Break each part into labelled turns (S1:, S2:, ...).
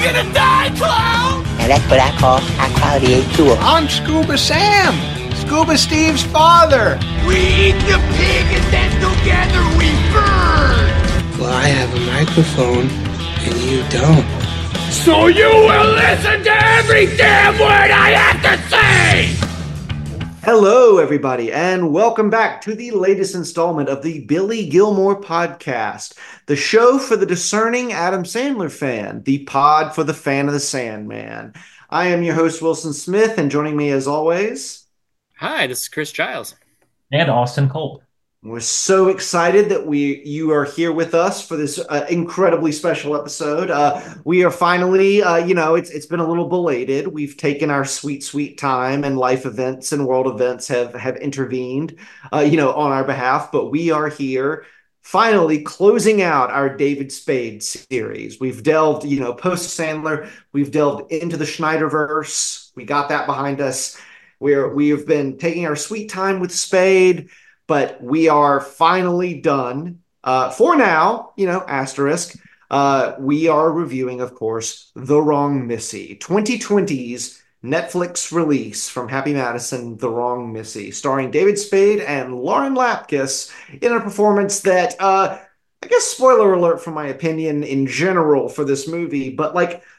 S1: gonna die, clown!
S2: Now that's what I call high quality A2.
S3: I'm Scuba Sam, Scuba Steve's father.
S1: We eat the pig and then together we burn!
S4: Well, I have a microphone and you don't.
S1: So you will listen to every damn word I have to say!
S5: Hello, everybody, and welcome back to the latest installment of the Billy Gilmore Podcast, the show for the discerning Adam Sandler fan, the pod for the fan of the Sandman. I am your host, Wilson Smith, and joining me as always...
S6: Hi, this is Chris Giles.
S7: And Austin Culp.
S5: We're so excited that you are here with us for this incredibly special episode. We are finally, it's been a little belated. We've taken our sweet time, and life events and world events have intervened, on our behalf. But we are here, finally closing out our David Spade series. We've delved, post Sandler. We've delved into the Schneiderverse. We got that behind us. We have been taking our sweet time with Spade. But we are finally done. For now, asterisk. We are reviewing, of course, The Wrong Missy, 2020's Netflix release from Happy Madison, The Wrong Missy, starring David Spade and Lauren Lapkus in a performance that, I guess, spoiler alert for my opinion in general for this movie, but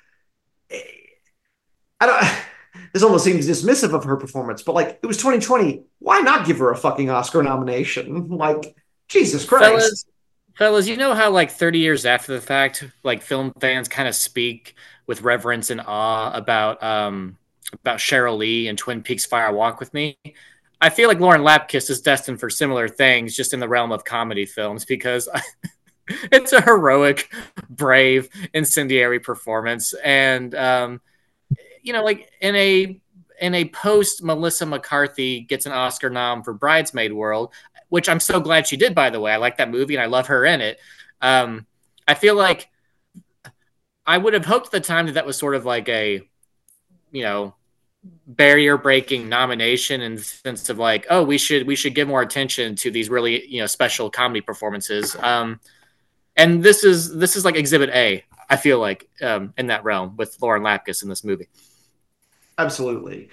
S5: I don't... This almost seems dismissive of her performance, but it was 2020. Why not give her a fucking Oscar nomination? Jesus Christ.
S6: Fellas, you know how 30 years after the fact, film fans kind of speak with reverence and awe about Sheryl Lee and Twin Peaks Fire Walk with Me? I feel like Lauren Lapkus is destined for similar things just in the realm of comedy films because it's a heroic, brave, incendiary performance. And, in a post Melissa McCarthy gets an Oscar nom for Bridesmaid world, which I'm so glad she did, by the way. I like that movie and I love her in it. I feel like I would have hoped at the time that was sort of a, barrier breaking nomination in the sense of we should give more attention to these really, special comedy performances. And this is like Exhibit A, I feel like, in that realm with Lauren Lapkus in this movie.
S5: Absolutely.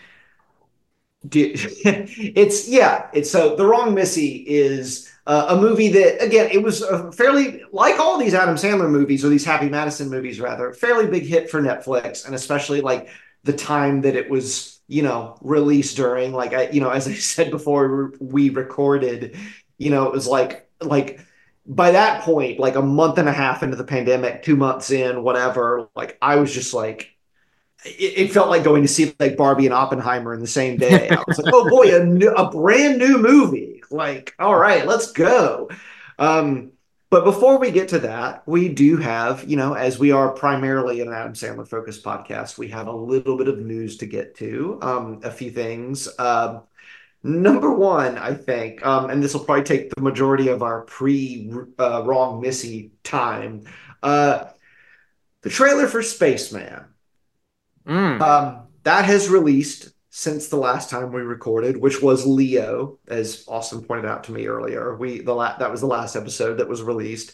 S5: It's so The Wrong Missy is a movie that, again, it was a fairly, like all these Adam Sandler movies, or these Happy Madison movies rather, fairly big hit for Netflix, and especially the time that it was, released during, as I said before we recorded, it was by that point, a month and a half into the pandemic, 2 months in, whatever, I was just it felt like going to see Barbie and Oppenheimer in the same day. I was oh boy, a brand new movie. All right, let's go. But before we get to that, we do have, as we are primarily an Adam Sandler focused podcast, we have a little bit of news to get to, a few things. Number one, I think, and this will probably take the majority of our Wrong Missy time, the trailer for Spaceman. That has released since the last time we recorded, which was Leo, as Austin pointed out to me earlier. That was the last episode that was released.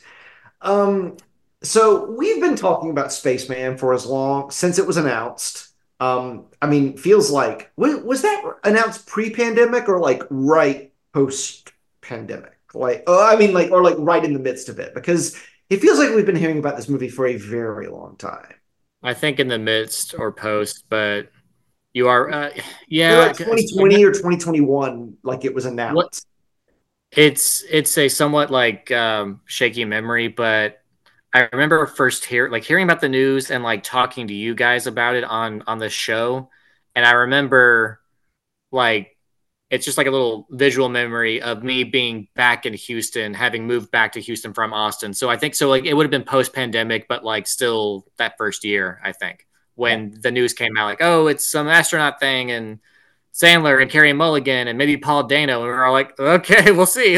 S5: So we've been talking about Spaceman for as long since it was announced. Feels like was that announced pre-pandemic or right post-pandemic? Or right in the midst of it, because it feels like we've been hearing about this movie for a very long time.
S6: I think in the midst or post, but you are,
S5: 2020 or 2021, it was announced.
S6: It's a somewhat shaky memory, but I remember first hearing about the news and talking to you guys about it on the show, and I remember it's just a little visual memory of me being back in Houston, having moved back to Houston from Austin. So I think it would have been post-pandemic, but still that first year, I think, when the news came out, it's some astronaut thing and Sandler and Carey Mulligan and maybe Paul Dano. And we were all okay, we'll see.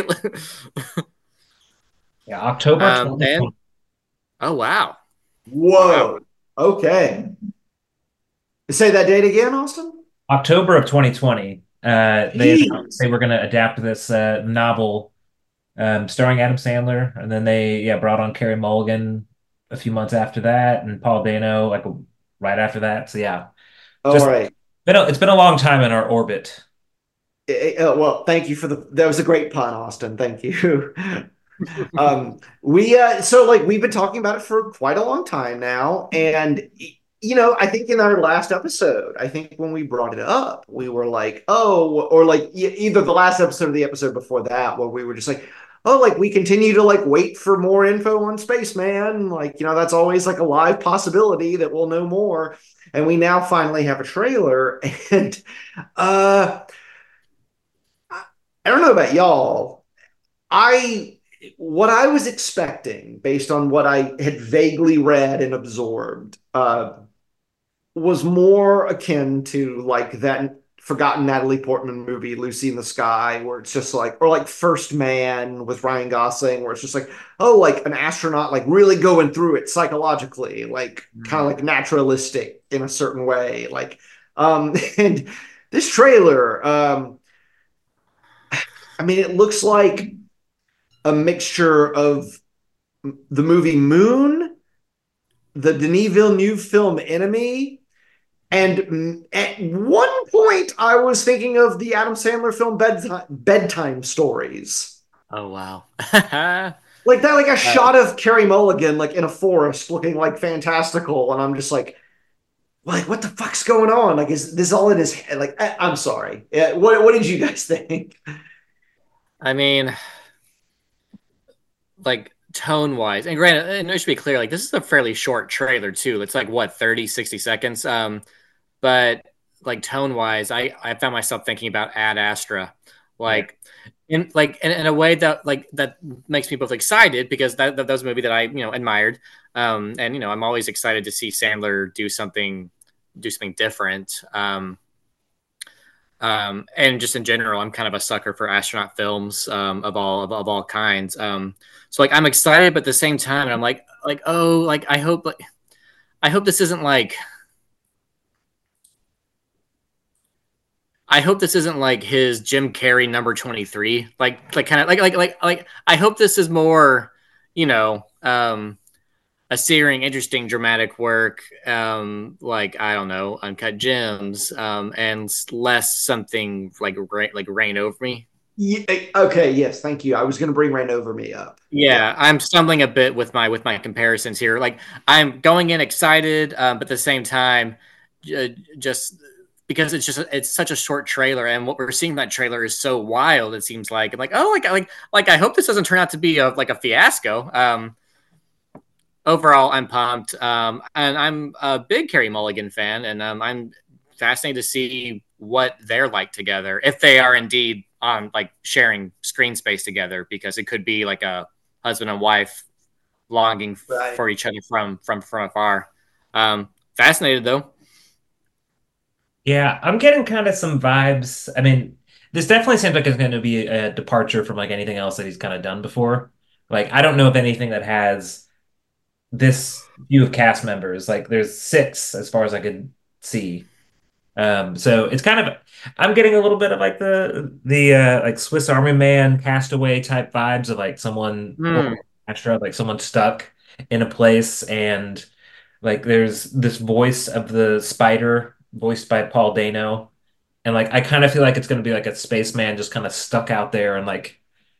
S7: Yeah, October 2020.
S6: Oh, wow.
S5: Whoa. Wow. Okay. Say that date again, Austin?
S7: October of 2020. They were going to adapt this novel starring Adam Sandler, and then they brought on Carey Mulligan a few months after that, and Paul Dano right after that. So yeah,
S5: All
S7: just
S5: right.
S7: it's been a long time in our orbit.
S5: Well, thank you for that was a great pun, Austin. Thank you. We so like we've been talking about it for quite a long time now, and I think in our last episode, I think when we brought it up, we were like, oh, or like either the last episode or the episode before that, where we were just like, oh, like we continue to like wait for more info on Spaceman, like that's always like a live possibility that we'll know more, and we now finally have a trailer, and uh, I don't know about y'all. I what I was expecting based on what I had vaguely read and absorbed was more akin to like that forgotten Natalie Portman movie Lucy in the Sky, where it's just like, or like First Man with Ryan Gosling, where it's just like, oh, like an astronaut like really going through it psychologically, like kind of like naturalistic in a certain way, like and this trailer I mean it looks like a mixture of the movie Moon, the Denis Villeneuve film Enemy, and at one point I was thinking of the Adam Sandler film Bedtime Stories.
S6: Oh wow.
S5: Like that, like a shot of Carey Mulligan like in a forest looking like fantastical, and I'm just like what the fuck's going on? Like, is this all in his head? Like, I'm sorry. What did you guys think?
S6: I mean, like tone wise, and granted, and it should be clear, like this is a fairly short trailer too. It's like what 30, 60 seconds. But like tone wise, I found myself thinking about Ad Astra, like in a way that like that makes me both excited because that was a movie that I admired, and I'm always excited to see Sandler do something different. And just in general, I'm kind of a sucker for astronaut films of all kinds. So like I'm excited, but at the same time, I'm like oh, like I hope this isn't like I hope this isn't like his Jim Carrey number 23. Like kind of like I hope this is more, you know, a searing, interesting, dramatic work, like I don't know, Uncut Gems, and less something like Rain Over Me.
S5: Yeah, okay, yes, thank you. I was going to bring Rain Over Me up. Yeah.
S6: Yeah, I'm stumbling a bit with my comparisons here. Like I'm going in excited, but at the same time, just because it's such a short trailer, and what we're seeing in that trailer is so wild. It seems like I'm like oh like I hope this doesn't turn out to be like a fiasco. Overall, I'm pumped. And I'm a big Carey Mulligan fan, and I'm fascinated to see what they're like together, if they are indeed on like sharing screen space together, because it could be like a husband and wife longing
S5: Right.
S6: for each other from afar. Fascinated though.
S7: Yeah, I'm getting kind of some vibes. I mean, this definitely seems like it's going to be a departure from like anything else that he's kind of done before. Like, I don't know of anything that has this few of cast members. Like, there's six as far as I could see. So it's kind of I'm getting a little bit of like the like Swiss Army Man castaway type vibes of like someone or
S6: Mm.
S7: Astra, like someone stuck in a place and like there's this voice of the spider voiced by Paul Dano. And like I kind of feel like it's gonna be like a spaceman just kind of stuck out there and like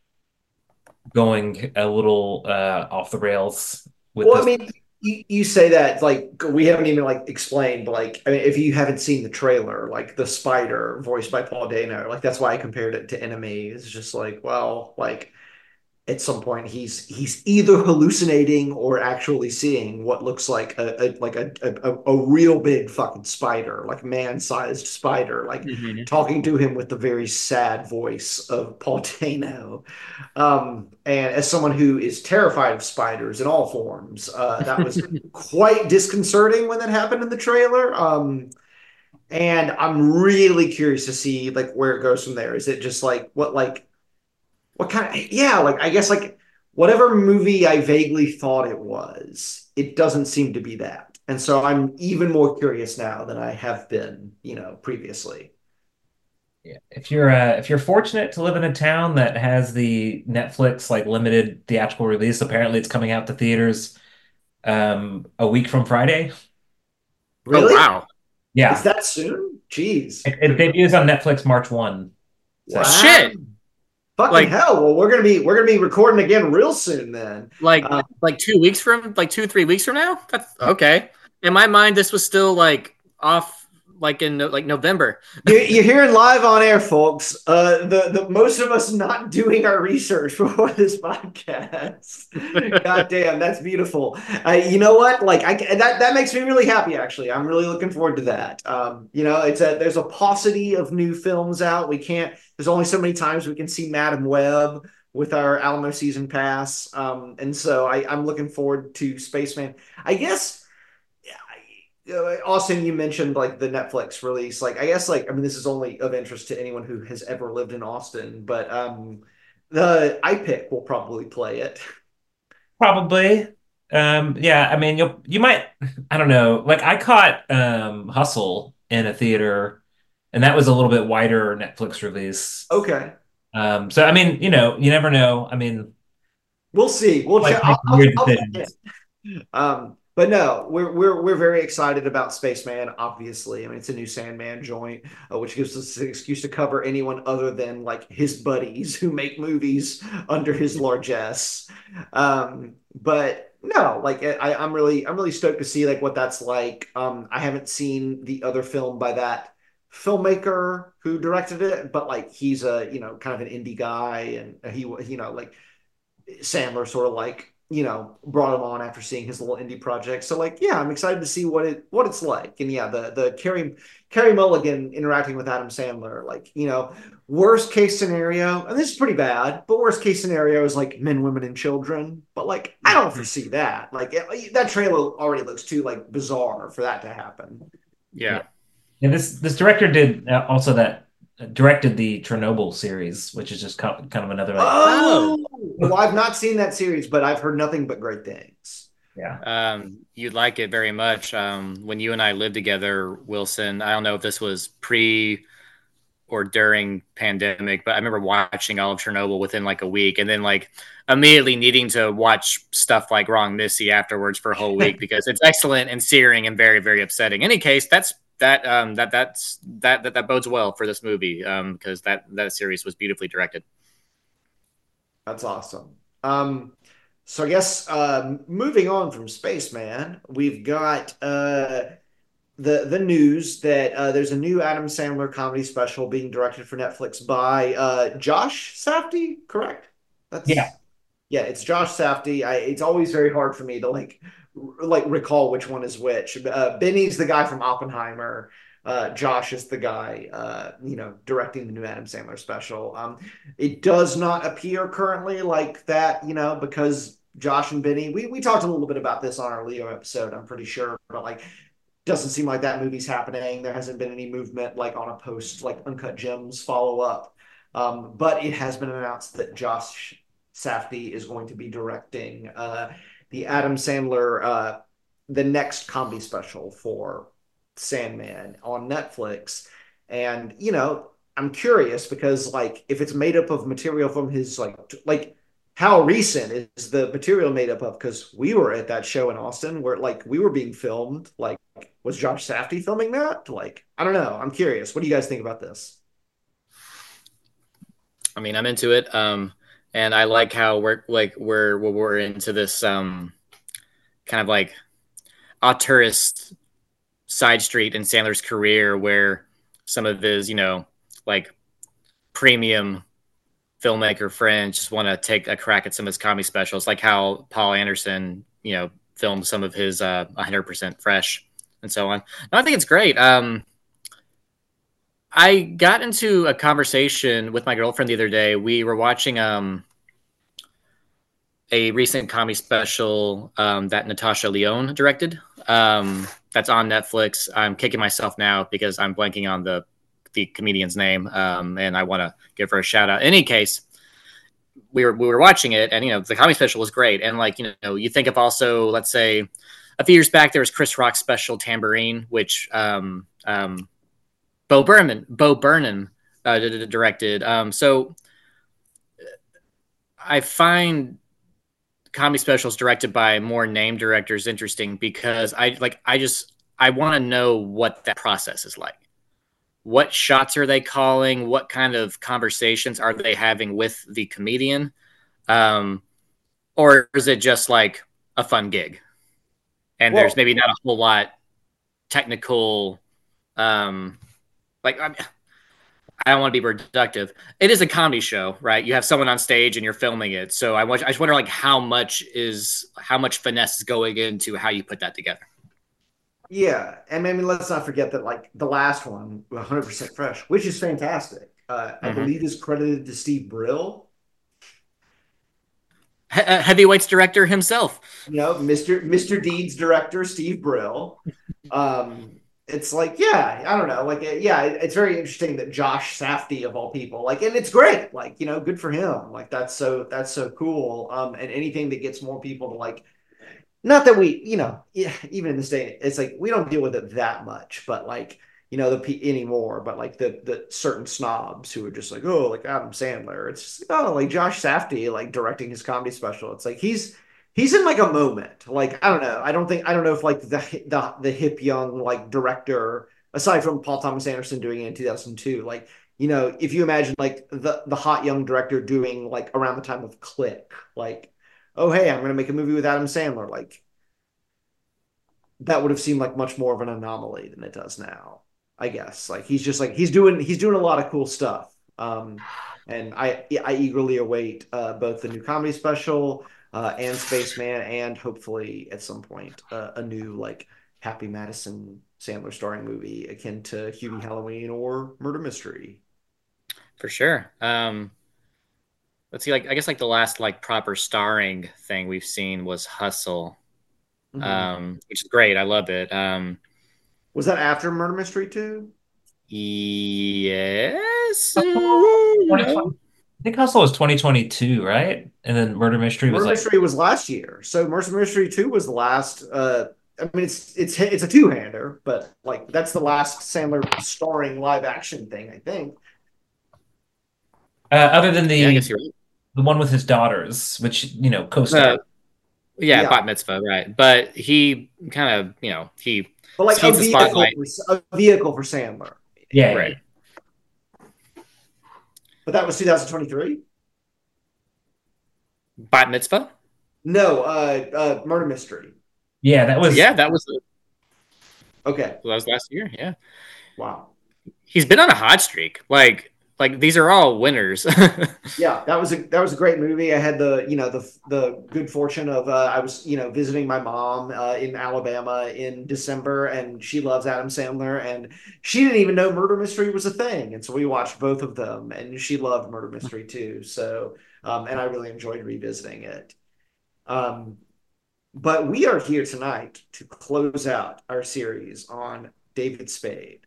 S7: going a little off the rails with
S5: Well, I
S7: this.
S5: mean, you say that like we haven't even like explained, but like I mean, if you haven't seen the trailer, like the spider voiced by Paul Dano, like that's why I compared it to Enemy. It's just like, well, like at some point he's either hallucinating or actually seeing what looks like a real big fucking spider, like man-sized spider, like
S6: Mhm.
S5: talking to him with the very sad voice of Paul Dano. And as someone who is terrified of spiders in all forms, that was quite disconcerting when that happened in the trailer. And I'm really curious to see like where it goes from there. Is it just what kind of, yeah, like I guess like whatever movie I vaguely thought it was, it doesn't seem to be that. And so I'm even more curious now than I have been, previously.
S7: Yeah. If you're fortunate to live in a town that has the Netflix like limited theatrical release, apparently it's coming out to theaters a week from Friday.
S6: Oh
S5: Really?
S6: wow.
S5: It's
S7: Yeah,
S5: that soon? Jeez.
S7: it debuts on Netflix March 1. So,
S5: Wow.
S6: Shit.
S5: Fucking
S6: Like
S5: hell. Well, we're gonna be recording again real soon then.
S6: like
S5: Uh,
S6: like 2 weeks from like 2 3 weeks from now. That's okay. In my mind, this was still like off like in like November.
S5: you're hearing live on air, folks. The most of us not doing our research before this podcast. God damn, that's beautiful. You know what? Like that makes me really happy. Actually, I'm really looking forward to that. There's a paucity of new films out. We can't. There's only so many times we can see Madam Web with our Alamo season pass. And so I'm looking forward to Spaceman. I guess Austin, you mentioned like the Netflix release. Like, I guess, like, I mean, this is only of interest to anyone who has ever lived in Austin, but the iPic will probably play it.
S7: probably. Yeah, I mean, you might, I don't know. Like I caught Hustle in a theater, and that was a little bit wider Netflix release.
S5: Okay,
S7: So I mean, you never know. I mean,
S5: we'll see. We'll
S7: like
S5: check.
S7: make weird
S5: I'll check in.
S7: decisions.
S5: But no, we're very excited about Spaceman. Obviously, I mean, it's a new Sandman joint, which gives us an excuse to cover anyone other than like his buddies who make movies under his largesse. But no, like I'm really stoked to see like what that's like. I haven't seen the other film by that filmmaker who directed it, but like he's a kind of an indie guy, and he like Sandler sort of like brought him on after seeing his little indie project. So like yeah, I'm excited to see what it's like. And yeah, the Carey Mulligan interacting with Adam Sandler, like worst case scenario, and this is pretty bad, but worst case scenario is like men, women, and children. But like I don't foresee that. Like that trailer already looks too like bizarre for that to happen.
S6: Yeah.
S7: And this director did also that directed the Chernobyl series, which is just kind of another like
S5: Oh, well, I've not seen that series, but I've heard nothing but great things.
S7: yeah.
S6: You'd like it very much. When you and I lived together, Wilson, I don't know if this was pre or during pandemic, but I remember watching all of Chernobyl within like a week, and then like immediately needing to watch stuff like Wrong Missy afterwards for a whole week because it's excellent and searing and very, very upsetting. In any case, that bodes well for this movie because that series was beautifully directed.
S5: That's awesome. So I guess moving on from Spaceman, we've got the news that there's a new Adam Sandler comedy special being directed for Netflix by Josh Safdie, correct? That's
S7: Yeah.
S5: Yeah, it's Josh Safdie. It's always very hard for me to like recall which one is which. Benny's the guy from Oppenheimer. Josh is the guy, directing the new Adam Sandler special. It does not appear currently like that, because Josh and Benny, we talked a little bit about this on our Leo episode, I'm pretty sure, but like, doesn't seem like that movie's happening. There hasn't been any movement like on a post like Uncut Gems follow up. But it has been announced that Josh Safdie is going to be directing the Adam Sandler, the next comedy special for Sandman on Netflix. And I'm curious because like if it's made up of material from his like how recent is the material made up of? Because we were at that show in Austin where like we were being filmed. Like, was Josh Safdie filming that? Like, I don't know. I'm curious. What do you guys think about this?
S6: I mean, I'm into it, and I like how we're into this kind of like auteurist side street in Sandler's career where some of his, like premium filmmaker friends just want to take a crack at some of his comedy specials, like how Paul Anderson, filmed some of his 100% Fresh and so on. No, I think it's great. I got into a conversation with my girlfriend the other day. We were watching a recent comedy special that Natasha Lyonne directed. That's on Netflix. I'm kicking myself now because I'm blanking on the comedian's name, and I want to give her a shout out. In any case, we were watching it, and the comedy special was great. And like you think of also, let's say, a few years back there was Chris Rock's special Tambourine, which Bo Burnham directed. So I find comedy specials directed by more name directors interesting because I I want to know what that process is like. What shots are they calling? What kind of conversations are they having with the comedian? Or is it just like a fun gig? And there's maybe not a whole lot technical, like I don't want to be reductive. It is a comedy show, right? You have someone on stage and you're filming it. So I just wonder like how much finesse is going into how you put that together.
S5: Yeah, and I mean, let's not forget that like the last one, 100% Fresh, which is fantastic. I believe is credited to Steve Brill.
S6: Heavyweights director himself.
S5: You know, Mr. Deeds director Steve Brill. It's like, yeah, I don't know, like, yeah, it's very interesting that Josh Safdie of all people, like, and it's great, like, you know, good for him, like that's so cool. And anything that gets more people to like, not that we, you know, even in this day, it's like we don't deal with it that much, but like, you know, anymore, but like the certain snobs who are just like, oh, like Adam Sandler, it's just like, oh, like Josh Safdie, like directing his comedy special, it's like he's in like a moment. Like, I don't know. I don't know if like the hip young like director, aside from Paul Thomas Anderson doing it in 2002, like, you know, if you imagine like the hot young director doing like around the time of Click, like, oh hey, I'm gonna make a movie with Adam Sandler, like that would have seemed like much more of an anomaly than it does now, I guess. Like he's just like he's doing a lot of cool stuff. And I eagerly await both the new comedy special and Spaceman, and hopefully at some point a new like Happy Madison Sandler starring movie akin to Hubie Halloween or Murder Mystery.
S6: For sure. Let's see, like I guess like the last like proper starring thing we've seen was Hustle, which is great. I love it.
S5: Was that after Murder Mystery 2?
S6: Yes.
S7: I think Hustle was 2022, right? And then Murder Mystery was
S5: Murder Mystery was last year. So Murder Mystery 2 was the last. I mean, it's a two-hander, but like that's the last Sandler starring live action thing, I think.
S7: other than
S6: I guess you're right.
S7: the one with his daughters, which, you know, co-starred.
S6: Yeah, Bat Mitzvah, right? But he kind of, you know, he
S5: but like a vehicle for Sandler.
S7: Yeah,
S6: right.
S5: But that was 2023.
S6: Bat Mitzvah?
S5: No, Murder Mystery.
S7: Yeah, that was.
S5: Okay.
S6: Well, that was last year. Yeah.
S5: Wow.
S6: He's been on a hot streak. Like these are all winners.
S5: Yeah, that was a great movie. I had the good fortune of I was visiting my mom in Alabama in December, and she loves Adam Sandler, and she didn't even know Murder Mystery was a thing, and so we watched both of them, and she loved Murder Mystery too. So and I really enjoyed revisiting it. But we are here tonight to close out our series on David Spade.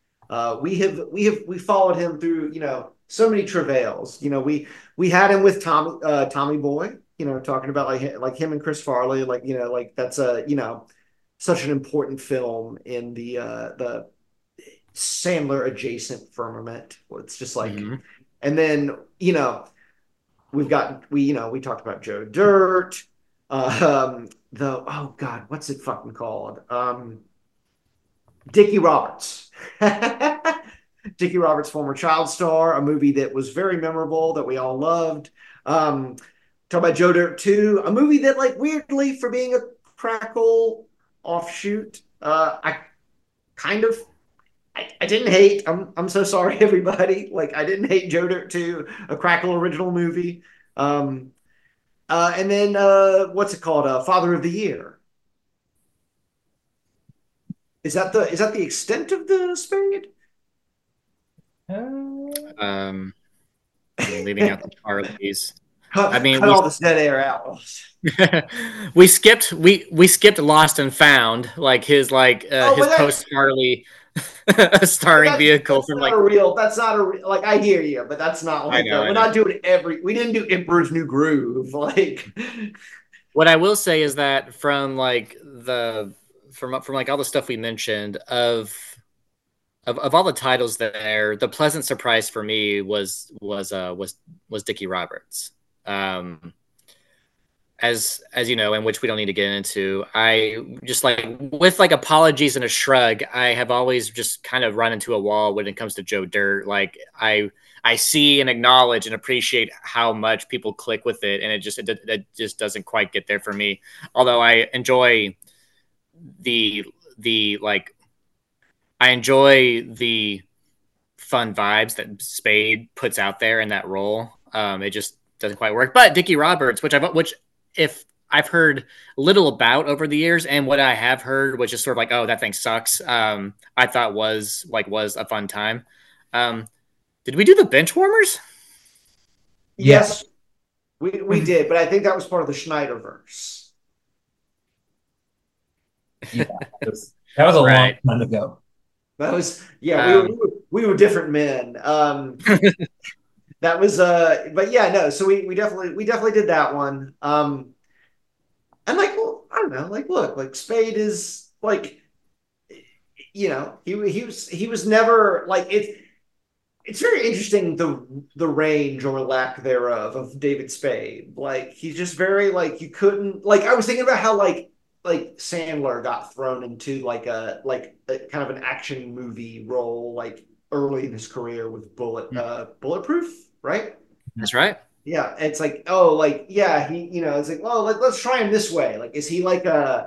S5: We followed him through, so many travails. We had him with Tommy Boy, talking about like him and Chris Farley, like that's such an important film in the Sandler adjacent firmament. It's just like, and then we talked about Joe Dirt, oh God, what's it fucking called? Dickie Roberts. Dickie Roberts, former child star, a movie that was very memorable that we all loved. Talk about Joe Dirt 2, a movie that, like, weirdly, for being a Crackle offshoot, I didn't hate. I'm so sorry, everybody. Like, I didn't hate Joe Dirt 2, a Crackle original movie. And then what's it called? Father of the Year. Is that the extent of the Spade?
S6: Leaving out the Charlies.
S5: Cut all this dead air out.
S6: we skipped Lost and Found, like his his post Harley starring vehicle from like
S5: that's not a real, like, I hear you, but that's not like we're not doing we didn't do Emperor's New Groove. Like,
S6: what I will say is that from like from like all the stuff we mentioned of all the titles there, the pleasant surprise for me was Dickie Roberts. as you know, and which we don't need to get into, I just like with like apologies and a shrug, I have always just kind of run into a wall when it comes to Joe Dirt. Like I see and acknowledge and appreciate how much people click with it, and it just doesn't quite get there for me. Although I enjoy the like I enjoy the fun vibes that Spade puts out there in that role. It just doesn't quite work. But Dickie Roberts, which if I've heard little about over the years, and what I have heard, which is sort of like, oh, that thing sucks. I thought was a fun time. Did we do the Benchwarmers?
S5: Yes, we did, but I think that was part of the Schneiderverse.
S7: Yeah, that was a long time ago.
S5: That was we were different men. That was but yeah, no, so we definitely did that one. And like, well, I don't know, like look, like Spade is like, you know, he was never like it's very interesting the range or lack thereof of David Spade. Like he's just very like, you couldn't, like I was thinking about how like Sandler got thrown into like a kind of an action movie role like early in his career with Bulletproof, right?
S6: That's right.
S5: Yeah, it's like, oh, like yeah, he, you know, it's like, oh, let's try him this way. Like, is he like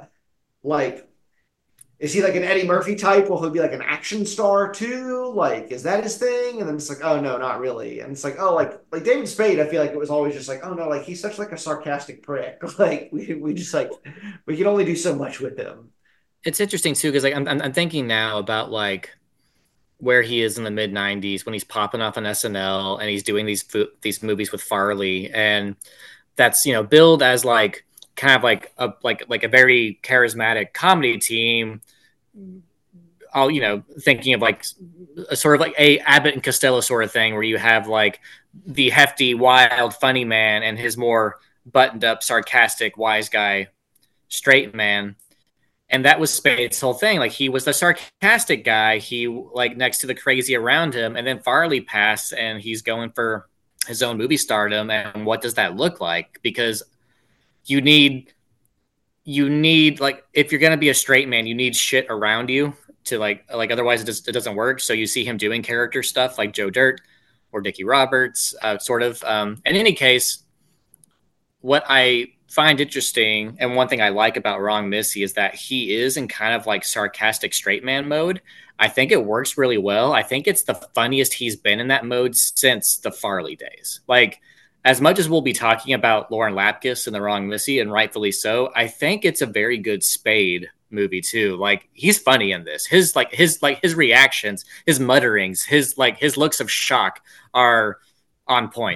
S5: an Eddie Murphy type? Will he be like an action star too? Like, is that his thing? And then it's like, oh no, not really. And it's like, oh, like David Spade, I feel like it was always just like, oh no, like he's such like a sarcastic prick. Like we just like we can only do so much with him.
S6: It's interesting too because like I'm thinking now about like where he is in the mid '90s when he's popping off on SNL and he's doing these movies with Farley, and that's, you know, billed as like kind of like a very charismatic comedy team. All, you know, thinking of like a sort of like a Abbott and Costello sort of thing where you have like the hefty, wild, funny man and his more buttoned up, sarcastic, wise guy, straight man. And that was Spade's whole thing. Like he was the sarcastic guy. He like next to the crazy around him. And then Farley passed and he's going for his own movie stardom. And what does that look like? Because you need like, if you're going to be a straight man, you need shit around you to like otherwise it doesn't work. So you see him doing character stuff like Joe Dirt or Dickie Roberts, sort of. In any case, what I find interesting, and one thing I like about Wrong Missy, is that he is in kind of like sarcastic straight man mode. I think it works really well. I think it's the funniest he's been in that mode since the Farley days. Like, as much as we'll be talking about Lauren Lapkus and The Wrong Missy, and rightfully so, I think it's a very good Spade movie too. Like, he's funny in this. His reactions, his mutterings, his looks of shock are on point.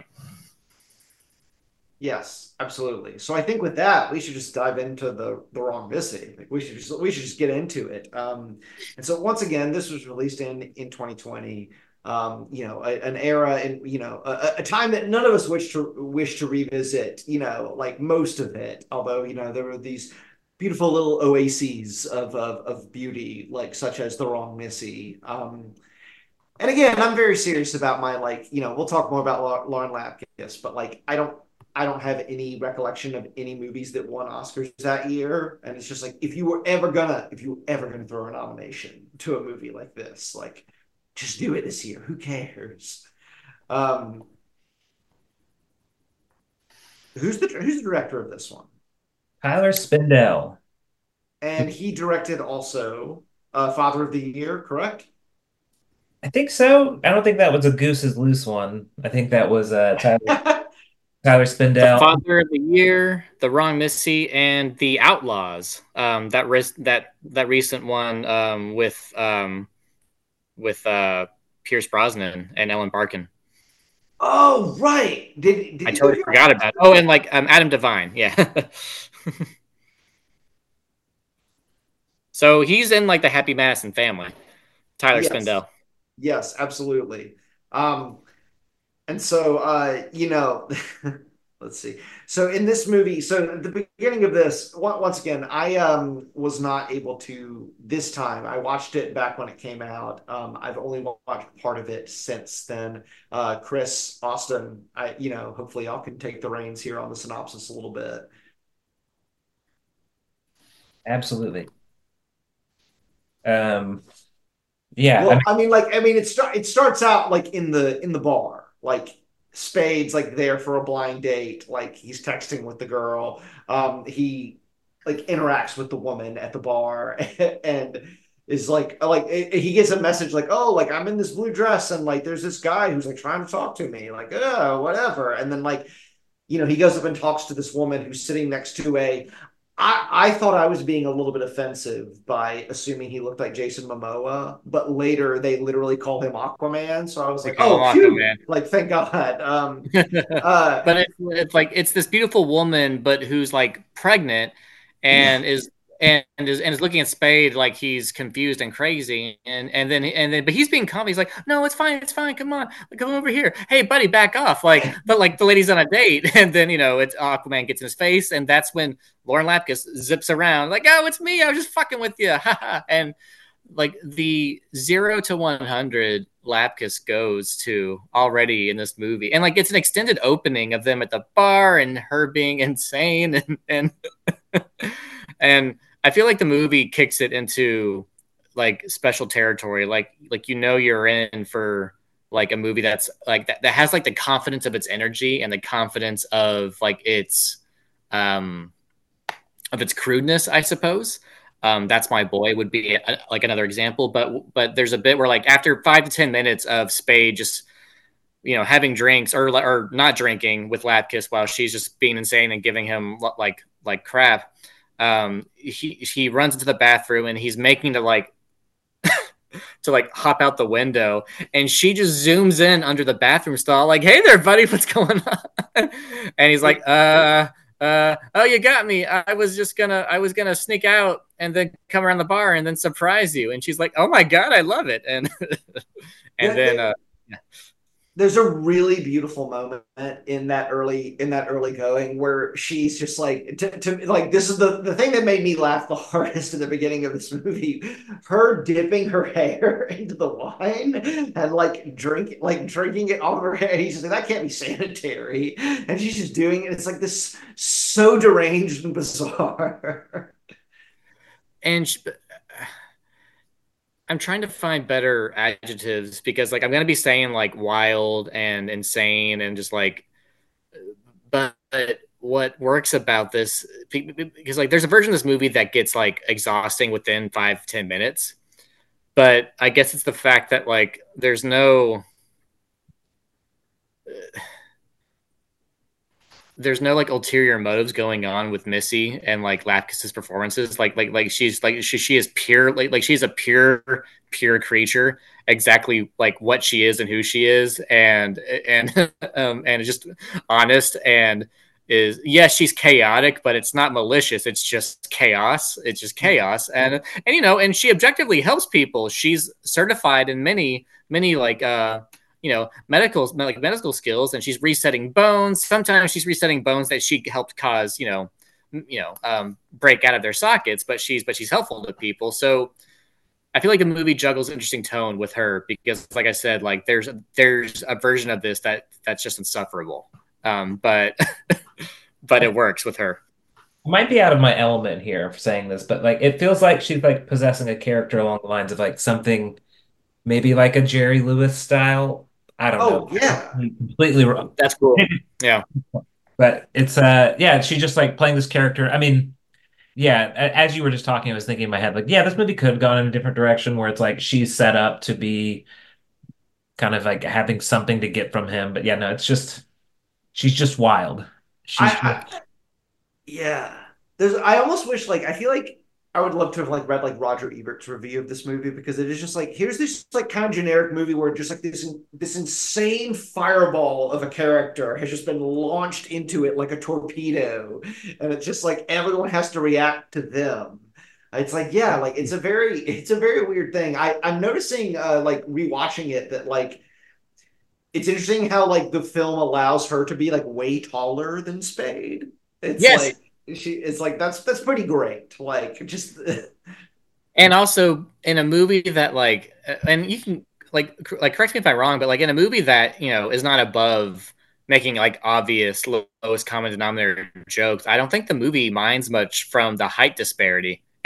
S5: Yes, absolutely. So I think with that, we should just dive into the Wrong Missy. Like we should just get into it. And so once again, this was released in 2020. You know, an era and, you know, a time that none of us wish to revisit, you know, like most of it. Although, you know, there were these beautiful little oases of beauty, like such as The Wrong Missy. And again, I'm very serious about my, like, you know, we'll talk more about Lauren Lapkus, but like I don't have any recollection of any movies that won Oscars that year. And it's just like, if you were ever gonna throw a nomination to a movie like this, like, just do it this year. Who cares? Who's the director of this one?
S7: Tyler Spindell.
S5: And he directed also Father of the Year, correct?
S7: I think so. I don't think that was a Goose is Loose one. I think that was Tyler Spindell.
S6: The Father of the Year, The Wrong Missy, and The Outlaws. That recent one with Pierce Brosnan and Ellen Barkin.
S5: Oh, right.
S6: I totally forgot about it. Oh, and like Adam Devine. Yeah. So he's in like the Happy Madison family. Tyler Spindell.
S5: Yes, absolutely. And so, you know, let's see. So in this movie, so at the beginning of this, once again, I was not able to this time. I watched it back when it came out. I've only watched part of it since then. Chris, Austin, you know, hopefully y'all can take the reins here on the synopsis a little bit.
S7: Absolutely. Um, yeah, I
S5: Well,
S7: mean,
S5: it starts out like in the bar, like Spade's like there for a blind date, like he's texting with the girl. He like interacts with the woman at the bar and is he gets a message like, oh, like I'm in this blue dress and like there's this guy who's like trying to talk to me, like, oh, whatever. And then like he goes up and talks to this woman who's sitting next to I thought I was being a little bit offensive by assuming he looked like Jason Momoa, but later they literally call him Aquaman. So I was
S6: They
S5: like,
S6: call
S5: oh,
S6: him
S5: phew,
S6: Aquaman.
S5: like, thank God. Uh,
S6: But it's like it's this beautiful woman, but who's like pregnant
S5: yeah.
S6: and is looking at Spade like he's confused and crazy, and then but he's being calm. He's like, no, it's fine. Come on, come over here. Hey, buddy, back off. But like the lady's on a date, and then it's Aquaman gets in his face, and that's when Lauren Lapkus zips around like, oh, it's me. I was just fucking with you, and like the 0 to 100 Lapkus goes to already in this movie, and like it's an extended opening of them at the bar and her being insane, and I feel like the movie kicks it into like special territory, like you're in for like a movie that's like that has like the confidence of its energy and the confidence um of its crudeness, I suppose. That's My Boy would be like another example, but there's a bit where like after 5 to 10 minutes of Spade just having drinks or not drinking with Lapkus while she's just being insane and giving him like crap. He runs into the bathroom and he's making to like hop out the window, and she just zooms in under the bathroom stall like, hey there buddy, what's going on? And he's like, oh, you got me. I was gonna sneak out and then come around the bar and then surprise you. And she's like, oh my god, I love it. And and then yeah.
S5: There's a really beautiful moment in that early going where she's just like like this is the thing that made me laugh the hardest in the beginning of this movie, her dipping her hair into the wine and drinking it off her head. He's just like, that can't be sanitary, and she's just doing it. It's like this so deranged and bizarre.
S6: And I'm trying to find better adjectives because like I'm gonna be saying like wild and insane and just like, but what works about this, because like there's a version of this movie that gets like exhausting within 5 to 10 minutes, but I guess it's the fact that like there's no like ulterior motives going on with Missy and like Lapkus's performances. She is pure, like she's a pure creature, exactly like what she is and who she is, and just honest, and is, yes, she's chaotic, but it's not malicious. It's just chaos. It's just chaos, and she objectively helps people. She's certified in many medical skills, and she's resetting bones. Sometimes she's resetting bones that she helped cause break out of their sockets, but she's helpful to people. So I feel like the movie juggles interesting tone with her because, like I said, like there's a version of this that's just insufferable, but but it works with her.
S7: I might be out of my element here for saying this, but like it feels like she's like possessing a character along the lines of like something maybe like a Jerry Lewis style. I don't know.
S5: Oh yeah.
S7: Completely wrong.
S6: That's cool. Yeah.
S7: But it's yeah, she's just like playing this character. I mean, yeah, as you were just talking, I was thinking in my head, like, yeah, this movie could have gone in a different direction where it's like she's set up to be kind of like having something to get from him. But yeah, no, it's just she's just wild. She's
S5: I, Yeah. I almost wish I feel like I would love to have read Roger Ebert's review of this movie, because it is just like, here's this kind of generic movie where just like this insane fireball of a character has just been launched into it like a torpedo, and it's just like everyone has to react to them. It's like, yeah, like it's a very weird thing. I'm noticing rewatching it that it's interesting how the film allows her to be way taller than Spade. It's
S6: Yes.
S5: like it's like that's pretty great. Like just
S6: And also in a movie that and you can correct me if I'm wrong, but like in a movie that is not above making like obvious lowest common denominator jokes, I don't think the movie minds much from the height disparity.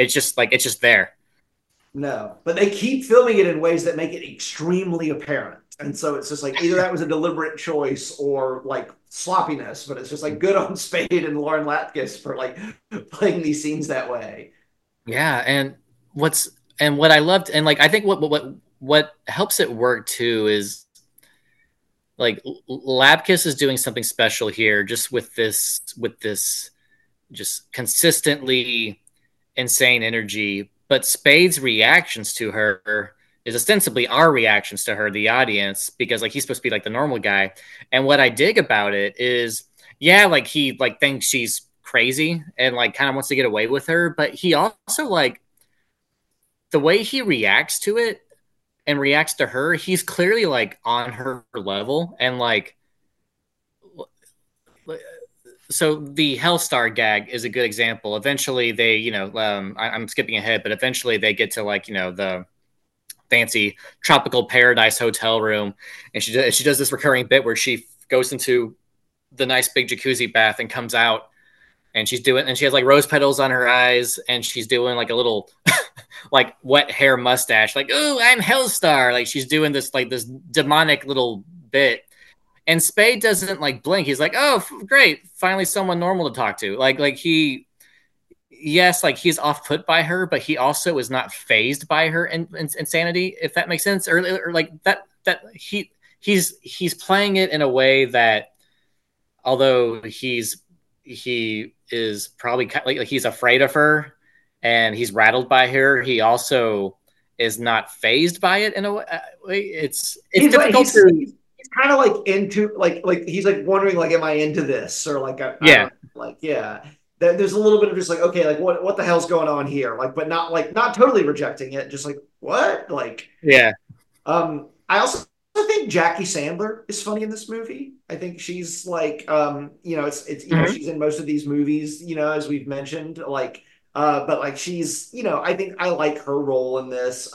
S6: it's just there.
S5: No, but they keep filming it in ways that make it extremely apparent. And so it's just like either that was a deliberate choice or like sloppiness, but it's just like good on Spade and Lauren Lapkus for like playing these scenes that way.
S6: Yeah, and what I loved, and like I think what helps it work too is like Lapkus is doing something special here, just with this just consistently insane energy. But Spade's reactions to her is ostensibly our reactions to her, the audience, because like he's supposed to be like the normal guy. And what I dig about it is, yeah, like he like thinks she's crazy and like kind of wants to get away with her, but he also like the way he reacts to it and reacts to her, he's clearly like on her level and like so the Hellstar gag is a good example. Eventually, they, I'm skipping ahead, but eventually they get to like, the fancy tropical paradise hotel room, and she does this recurring bit where she goes into the nice big jacuzzi bath and comes out, and she has like rose petals on her eyes, and she's doing like a little like wet hair mustache, like, oh, I'm Hellstar. Like she's doing this like this demonic little bit. And Spade doesn't like blink. He's like, "Oh, great! Finally, someone normal to talk to." Yes, like he's off put by her, but he also is not phased by her insanity. If that makes sense, or like that he's playing it in a way that, although he is probably like he's afraid of her and he's rattled by her, he also is not phased by it in a way. It's difficult to.
S5: Kind of like into like he's like wondering like am I into this or like
S6: yeah.
S5: Like yeah there's a little bit of just like okay like what the hell's going on here like but not totally rejecting it just like what like
S6: yeah.
S5: I also think Jackie Sandler is funny in this movie. I think she's like it's she's in most of these movies as we've mentioned like but like she's I think I like her role in this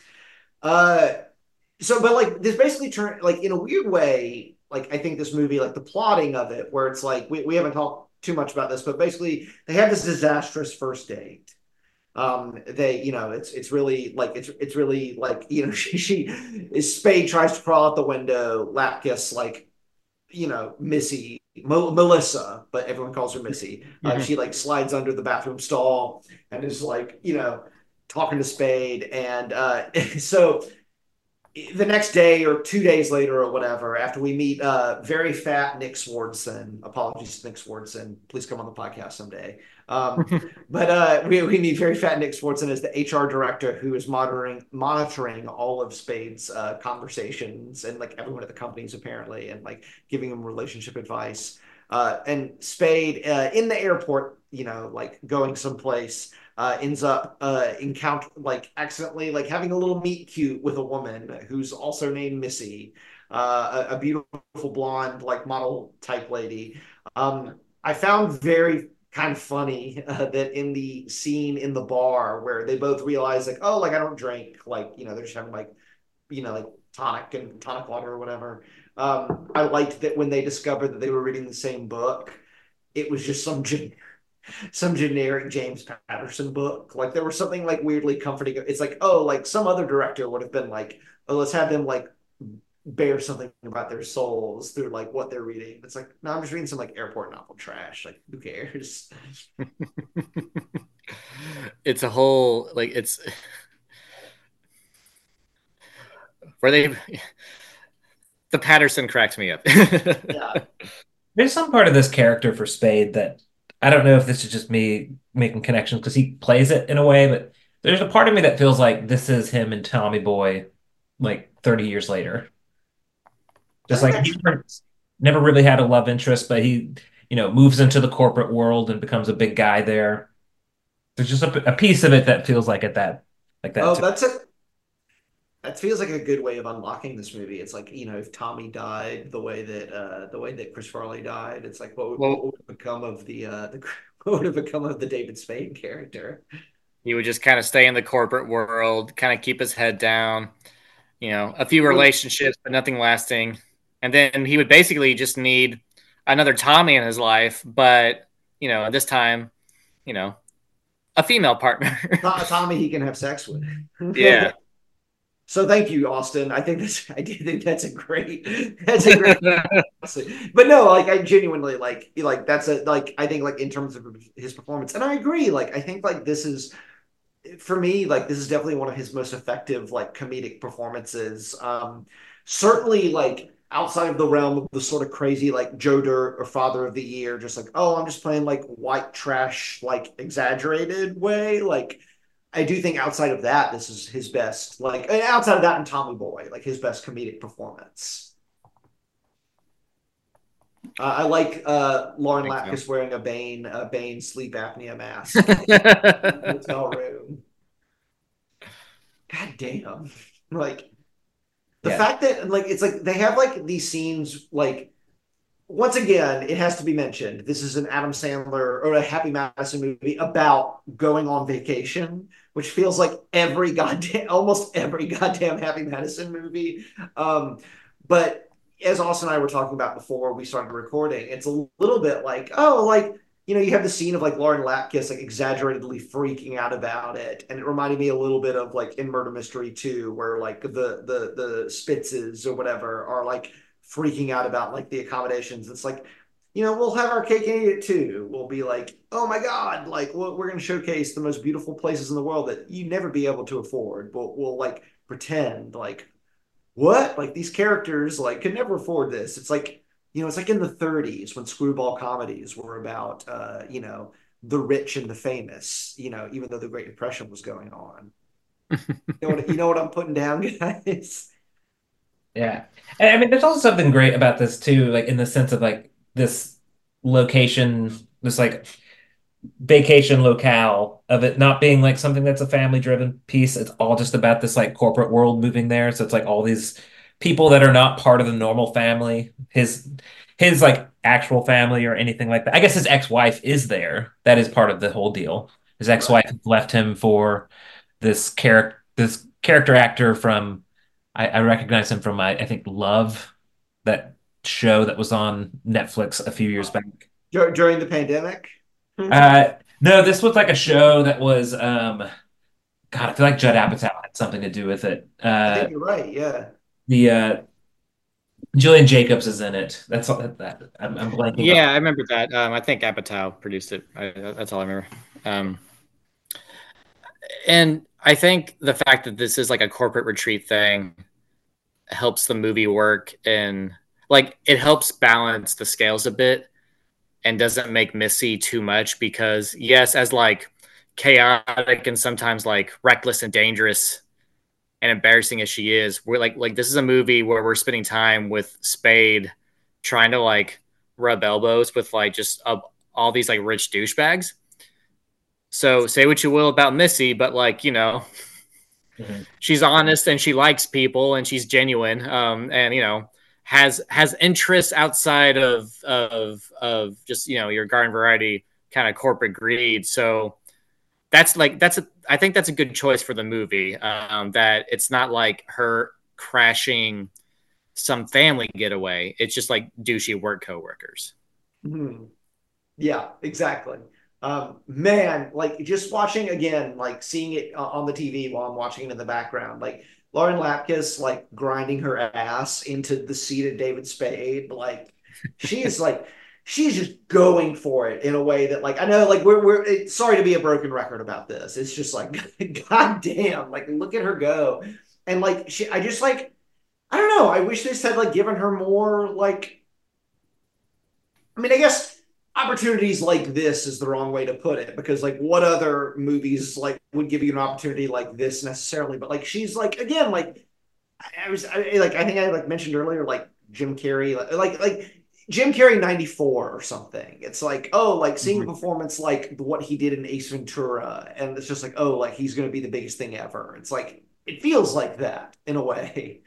S5: so, but like this basically turned like in a weird way, like I think this movie, like the plotting of it, where it's like we haven't talked too much about this, but basically they have this disastrous first date. They, it's really like it's really like she Spade tries to crawl out the window, Lapkus like Missy Melissa, but everyone calls her Missy. She like slides under the bathroom stall and is like talking to Spade, and so the next day or 2 days later or whatever, after we meet very fat Nick Swardson, apologies to Nick Swardson, please come on the podcast someday. But we meet very fat Nick Swardson as the HR director who is monitoring all of Spade's conversations and like everyone at the companies apparently, and like giving him relationship advice. And Spade in the airport, like going someplace, ends up accidentally like having a little meet cute with a woman who's also named Missy, a beautiful blonde like model type lady. I found very kind of funny that in the scene in the bar where they both realize like oh like I don't drink like they're just having like like tonic water or whatever. I liked that when they discovered that they were reading the same book, it was just some generic James Patterson book. Like there was something like weirdly comforting. It's like, oh, like some other director would have been like, oh, let's have them like bear something about their souls through like what they're reading. It's like, no, I'm just reading some like airport novel trash. Like, who cares?
S6: It's a whole like it's where the Patterson cracked me up.
S5: Yeah.
S7: There's some part of this character for Spade that I don't know if this is just me making connections because he plays it in a way, but there's a part of me that feels like this is him and Tommy Boy like 30 years later. Just like he never really had a love interest, but he, moves into the corporate world and becomes a big guy there. There's just a piece of it that feels like that.
S5: Oh, that's it. That feels like a good way of unlocking this movie. It's like if Tommy died the way that Chris Farley died, it's like what would have become of what would have become of the David Spade character?
S6: He would just kind of stay in the corporate world, kind of keep his head down, a few relationships, but nothing lasting. And then he would basically just need another Tommy in his life, but this time, a female partner.
S5: Tommy he can have sex with.
S6: Yeah.
S5: So thank you, Austin. I do think that's a great but no, like I genuinely like that's a like I think like in terms of his performance, and I agree. Like I think like this is for me, like this is definitely one of his most effective like comedic performances. Certainly like outside of the realm of the sort of crazy like Joe Dirt or Father of the Year, just like, oh, I'm just playing like white trash, like exaggerated way. Like I do think outside of that, this is his best, like outside of that and Tommy Boy, like his best comedic performance. I like Lauren Lapkus wearing a Bane sleep apnea mask in the hotel room. God damn. Like the fact that like it's like they have like these scenes like once again, it has to be mentioned. This is an Adam Sandler or a Happy Madison movie about going on vacation, which feels like almost every goddamn Happy Madison movie. But as Austin and I were talking about before we started recording, it's a little bit like, oh, like, you know, you have the scene of like Lauren Lapkus like exaggeratedly freaking out about it, and it reminded me a little bit of like in Murder Mystery 2, where like the Spitzes or whatever are like freaking out about like the accommodations. It's like, you know, we'll have our cake and eat it too. We'll be like, oh my God, like we're going to showcase the most beautiful places in the world that you never be able to afford. But we'll like pretend like what? Like these characters like could never afford this. It's like, you know, it's like in the 30s when screwball comedies were about, you know, the rich and the famous, you know, even though the Great Depression was going on. You know what I'm putting down, guys?
S7: Yeah. And I mean, there's also something great about this too, like in the sense of like this location, this like vacation locale of it not being like something that's a family driven piece. It's all just about this like corporate world moving there. So it's like all these people that are not part of the normal family. His like actual family or anything like that. I guess his ex-wife is there. That is part of the whole deal. His ex-wife left him for this character actor from I recognize him from I think Love, that show that was on Netflix a few years back.
S5: During the pandemic.
S7: No, this was like a show that was God, I feel like Judd Apatow had something to do with it.
S5: I think you're right. Yeah.
S7: The Julian Jacobs is in it. That's all that I'm blanking
S6: Yeah, I remember that. I think Apatow produced it. That's all I remember. And I think the fact that this is like a corporate retreat thing helps the movie work, and like it helps balance the scales a bit and doesn't make Missy too much, because yes, as like chaotic and sometimes like reckless and dangerous and embarrassing as she is, we're like this is a movie where we're spending time with Spade trying to like rub elbows with like just all these like rich douchebags. So say what you will about Missy, but like, you know, she's honest and she likes people and she's genuine, and you know has interests outside of just, you know, your garden variety kind of corporate greed. So I think that's a good choice for the movie, that it's not like her crashing some family getaway. It's just like douchey work coworkers.
S5: Mm-hmm. Yeah, exactly. Man, like just watching again, like seeing it on the TV while I'm watching it in the background, like Lauren Lapkus, like grinding her ass into the seat of David Spade. Like she is like, she's just going for it in a way that like, I know like sorry to be a broken record about this. It's just like, God damn, like look at her go. And like, I just like, I don't know. I wish this had like given her more like, I mean, I guess opportunities like this is the wrong way to put it, because like what other movies like would give you an opportunity like this necessarily? But like she's like again like I think I like mentioned earlier like Jim Carrey like Jim Carrey 94 or something. It's like, oh, like seeing a performance like what he did in Ace Ventura, and it's just like, oh, like he's going to be the biggest thing ever. It's like it feels like that in a way.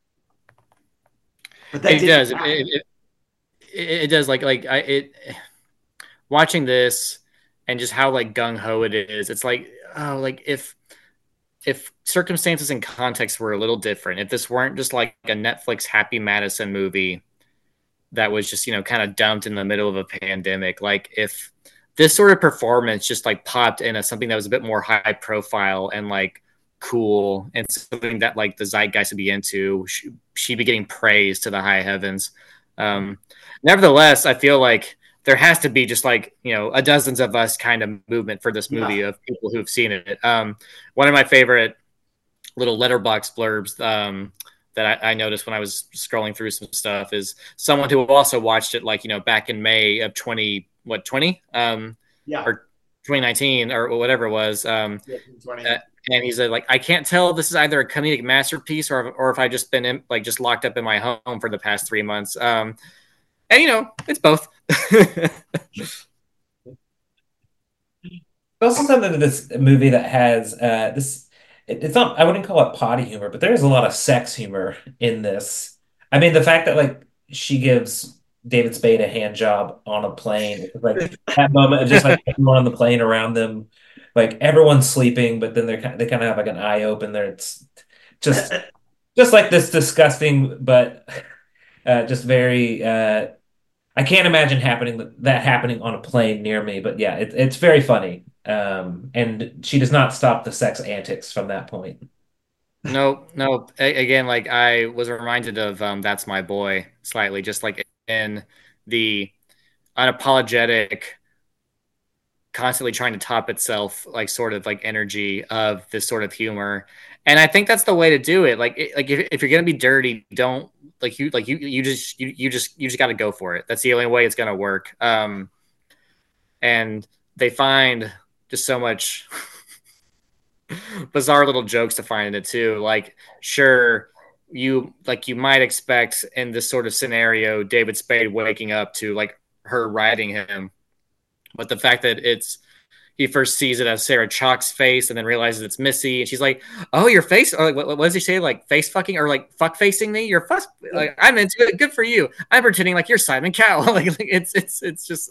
S5: But that
S6: it does. It does. Watching this and just how like gung ho it is, it's like, oh, like if circumstances and context were a little different, if this weren't just like a Netflix Happy Madison movie that was just, you know, kind of dumped in the middle of a pandemic, like if this sort of performance just like popped in as something that was a bit more high profile and like cool and something that like the zeitgeist would be into. She'd be getting praise to the high heavens. Nevertheless, I feel like there has to be just like, you know, a dozens of us kind of movement for this movie of people who've seen it. One of my favorite little letterbox blurbs that I noticed when I was scrolling through some stuff is someone who also watched it like, you know, back in May of 2020 or 2019 or whatever it was. And he said, like, I can't tell if this is either a comedic masterpiece or if I've just been just locked up in my home for the past 3 months. And, you know, it's both.
S7: Also, something to this movie that has this. It's not. I wouldn't call it potty humor, but there's a lot of sex humor in this. I mean, the fact that like she gives David Spade a hand job on a plane, like that moment of just like everyone on the plane around them, like everyone's sleeping, but then they kind of have like an eye open there. It's just like this disgusting, but just very. I can't imagine that happening on a plane near me, but yeah, it's very funny. And she does not stop the sex antics from that point.
S6: No. Again, like I was reminded of That's My Boy slightly, just like in the unapologetic, constantly trying to top itself, like sort of like energy of this sort of humor. And I think that's the way to do it. Like if you're gonna be dirty, don't you just got to go for it. That's the only way it's gonna work. And they find just so much bizarre little jokes to find in it too. Like, sure, you might expect in this sort of scenario, David Spade waking up to like her riding him, but the fact that he first sees it as Sarah Chalk's face and then realizes it's Missy, and she's like, "Oh, your face." Or like, what does he say? Like face fucking or like fuck facing me? You're fuck. Like I'm into it. Good for you. I'm pretending like you're Simon Cowell. like it's just.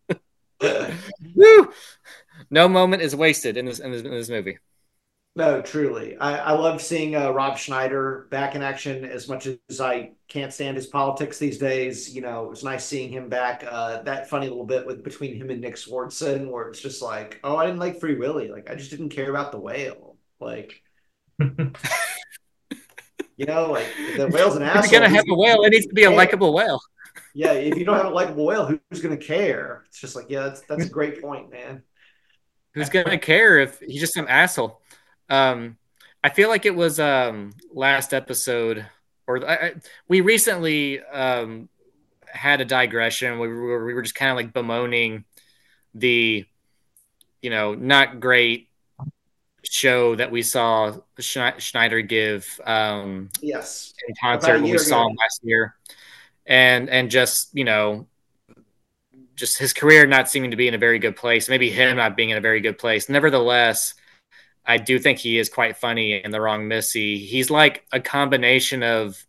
S6: Woo! No moment is wasted in this movie.
S5: No, truly. I love seeing Rob Schneider back in action as much as I can't stand his politics these days. You know, it was nice seeing him back. That funny little bit between him and Nick Swardson where it's just like, oh, I didn't like Free Willy. Like, I just didn't care about the whale. Like, you know, like the whale's an asshole.
S6: If you're going to have a whale, it needs to be a likable whale.
S5: Yeah, if you don't have a likable whale, who's going to care? It's just like, yeah, that's a great point, man.
S6: Who's going to care if he's just some asshole? I feel like it was last episode, or we recently had a digression where we were just kind of like bemoaning the, you know, not great show that we saw Schneider give
S5: yes
S6: in concert when we saw him last year, and just, you know, just his career not seeming to be in a very good place, maybe him not being in a very good place. Nevertheless, I do think he is quite funny in The Wrong Missy. He's like a combination of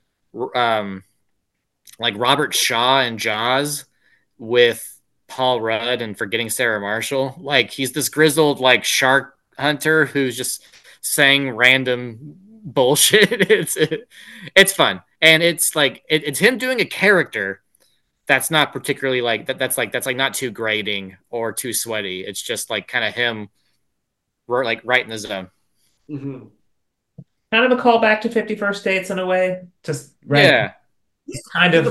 S6: like Robert Shaw and Jaws with Paul Rudd and Forgetting Sarah Marshall. Like he's this grizzled like shark hunter who's just saying random bullshit. It's fun. And it's like it's him doing a character that's not particularly like that's like not too grating or too sweaty. It's just like kind of him. We're like right in the zone.
S5: Mm-hmm.
S7: Kind of a callback to 50 First Dates in a way. Just right.
S6: Yeah.
S7: Kind
S5: to
S7: of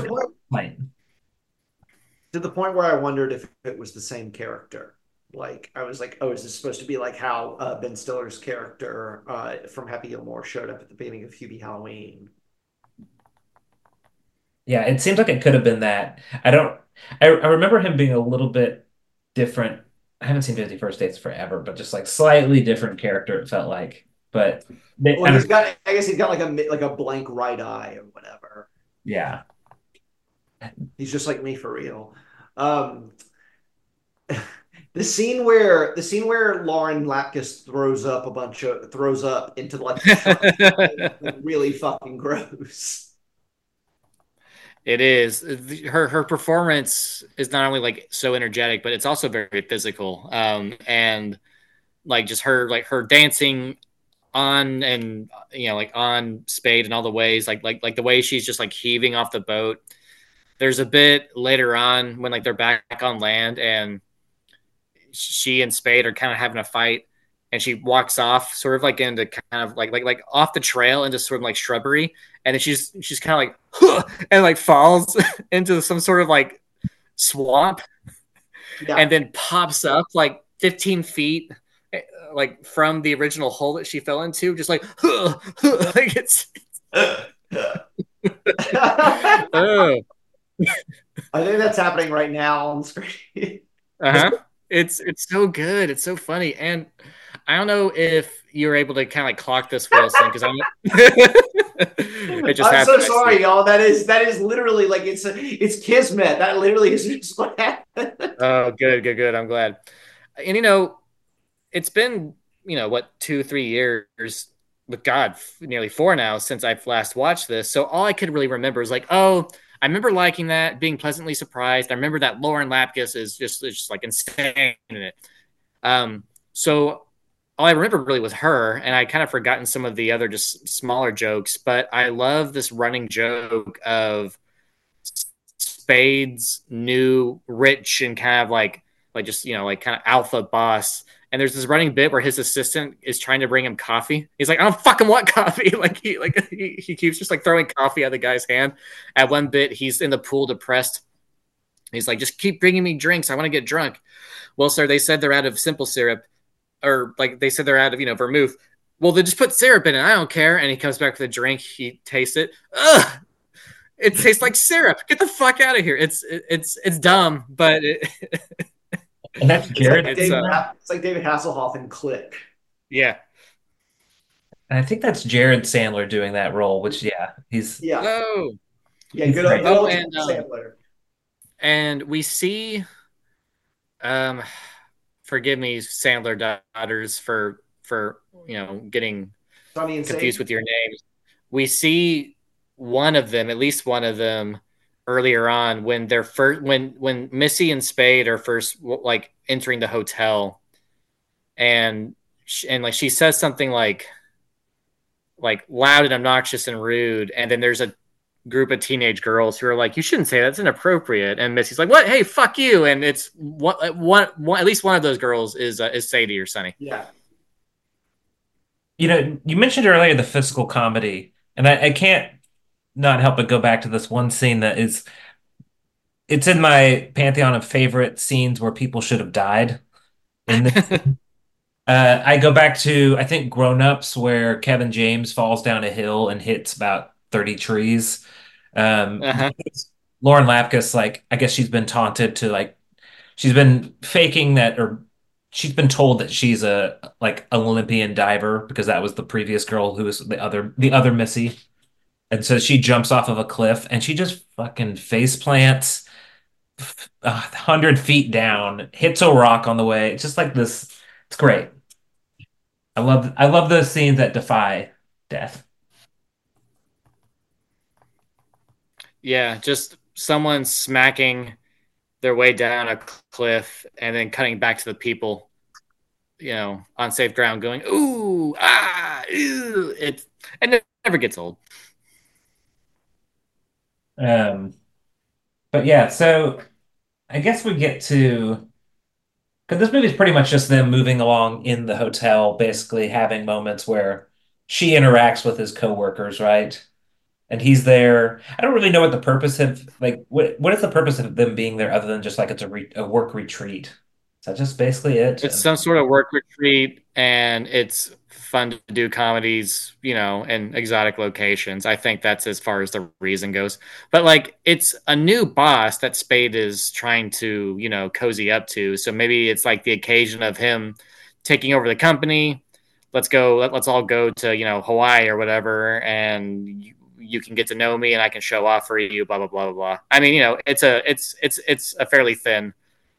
S5: to the point where I wondered if it was the same character. Like I was like, oh, is this supposed to be like how Ben Stiller's character from Happy Gilmore showed up at the beginning of Hubie Halloween?
S7: Yeah, it seems like it could have been that. I remember him being a little bit different. I haven't seen 50 First Dates forever, but just like slightly different character, it felt like. But
S5: I guess he's got like a blank right eye or whatever.
S7: Yeah.
S5: He's just like me for real. The scene where Lauren Lapkus throws up into like the really fucking gross.
S6: It is. Her performance is not only like so energetic, but it's also very physical. And like just her dancing on and, you know, like on Spade and all the ways, like the way she's just like heaving off the boat. There's a bit later on when like they're back on land and she and Spade are kind of having a fight, and she walks off, sort of like into kind of like off the trail into sort of like shrubbery, and then she's kind of like huh, and like falls into some sort of like swamp,
S5: Yeah.
S6: and then pops up like 15 feet like from the original hole that she fell into, just like like it's oh.
S5: I think that's happening right now on the screen.
S6: Uh-huh. It's so good. It's so funny. And I don't know if you're able to kind of like clock this, Wilson, because I'm it just
S5: I'm so
S6: happened.
S5: sorry, y'all. That is literally like it's kismet. That literally is just what happened.
S6: Oh, good. I'm glad. And it's been, what, 2-3 years with God, nearly 4 now since I've last watched this. So all I could really remember is like, oh, I remember liking that, being pleasantly surprised. I remember that Lauren Lapkus is just like insane in it. So all I remember really was her, and I kind of forgotten some of the other just smaller jokes. But I love this running joke of Spade's new rich and kind of like just like kind of alpha boss. And there's this running bit where his assistant is trying to bring him coffee. He's like, I don't fucking want coffee. He keeps just like throwing coffee at the guy's hand. At one bit, he's in the pool depressed. He's like, just keep bringing me drinks. I want to get drunk. Well, sir, they said they're out of simple syrup, or like they said they're out of vermouth. Well, they just put syrup in it. I don't care. And he comes back with a drink. He tastes it. Ugh. It tastes like syrup. Get the fuck out of here. It's dumb, but
S7: And that's Jared.
S5: It's like David Hasselhoff in Click.
S6: Yeah.
S7: And I think that's Jared Sandler doing that role, which he's
S5: Yeah.
S6: Oh.
S5: Yeah, good old,
S6: Sandler. And we see forgive me, Sandler daughters, for getting confused with your names. We see one of them, at least one of them, earlier on when they're first when Missy and Spade are first like entering the hotel, and like she says something like loud and obnoxious and rude, and then there's a group of teenage girls who are like, you shouldn't say that, that's inappropriate, and Missy's like, what, hey, fuck you, and it's one at least one of those girls is Sadie or Sunny.
S5: Yeah.
S7: You mentioned earlier the physical comedy, and I can't not help but go back to this one scene it's in my pantheon of favorite scenes where people should have died. In this, I go back to, I think, Grown Ups, where Kevin James falls down a hill and hits about 30 trees. Lauren Lapkus, like, I guess she's been taunted to like, she's been faking that, or she's been told that she's a like Olympian diver because that was the previous girl who was the other Missy. And so she jumps off of a cliff and she just fucking face plants 100 feet down, hits a rock on the way. It's just like this. It's great. I love those scenes that defy death.
S6: Yeah, just someone smacking their way down a cliff and then cutting back to the people, on safe ground, going, ooh, ah, ew. It never gets old.
S7: But yeah, so I guess we get to, because this movie is pretty much just them moving along in the hotel, basically having moments where she interacts with his coworkers, right? And he's there. I don't really know what the purpose of, like, what is the purpose of them being there other than just like it's a work retreat? Is that just basically it?
S6: It's some sort of work retreat, and it's fun to do comedies, in exotic locations. I think that's as far as the reason goes. But like, it's a new boss that Spade is trying to, cozy up to. So maybe it's like the occasion of him taking over the company. Let's all go to, Hawaii or whatever, and you can get to know me and I can show off for you, blah, blah, blah, blah, blah. I mean, it's a fairly thin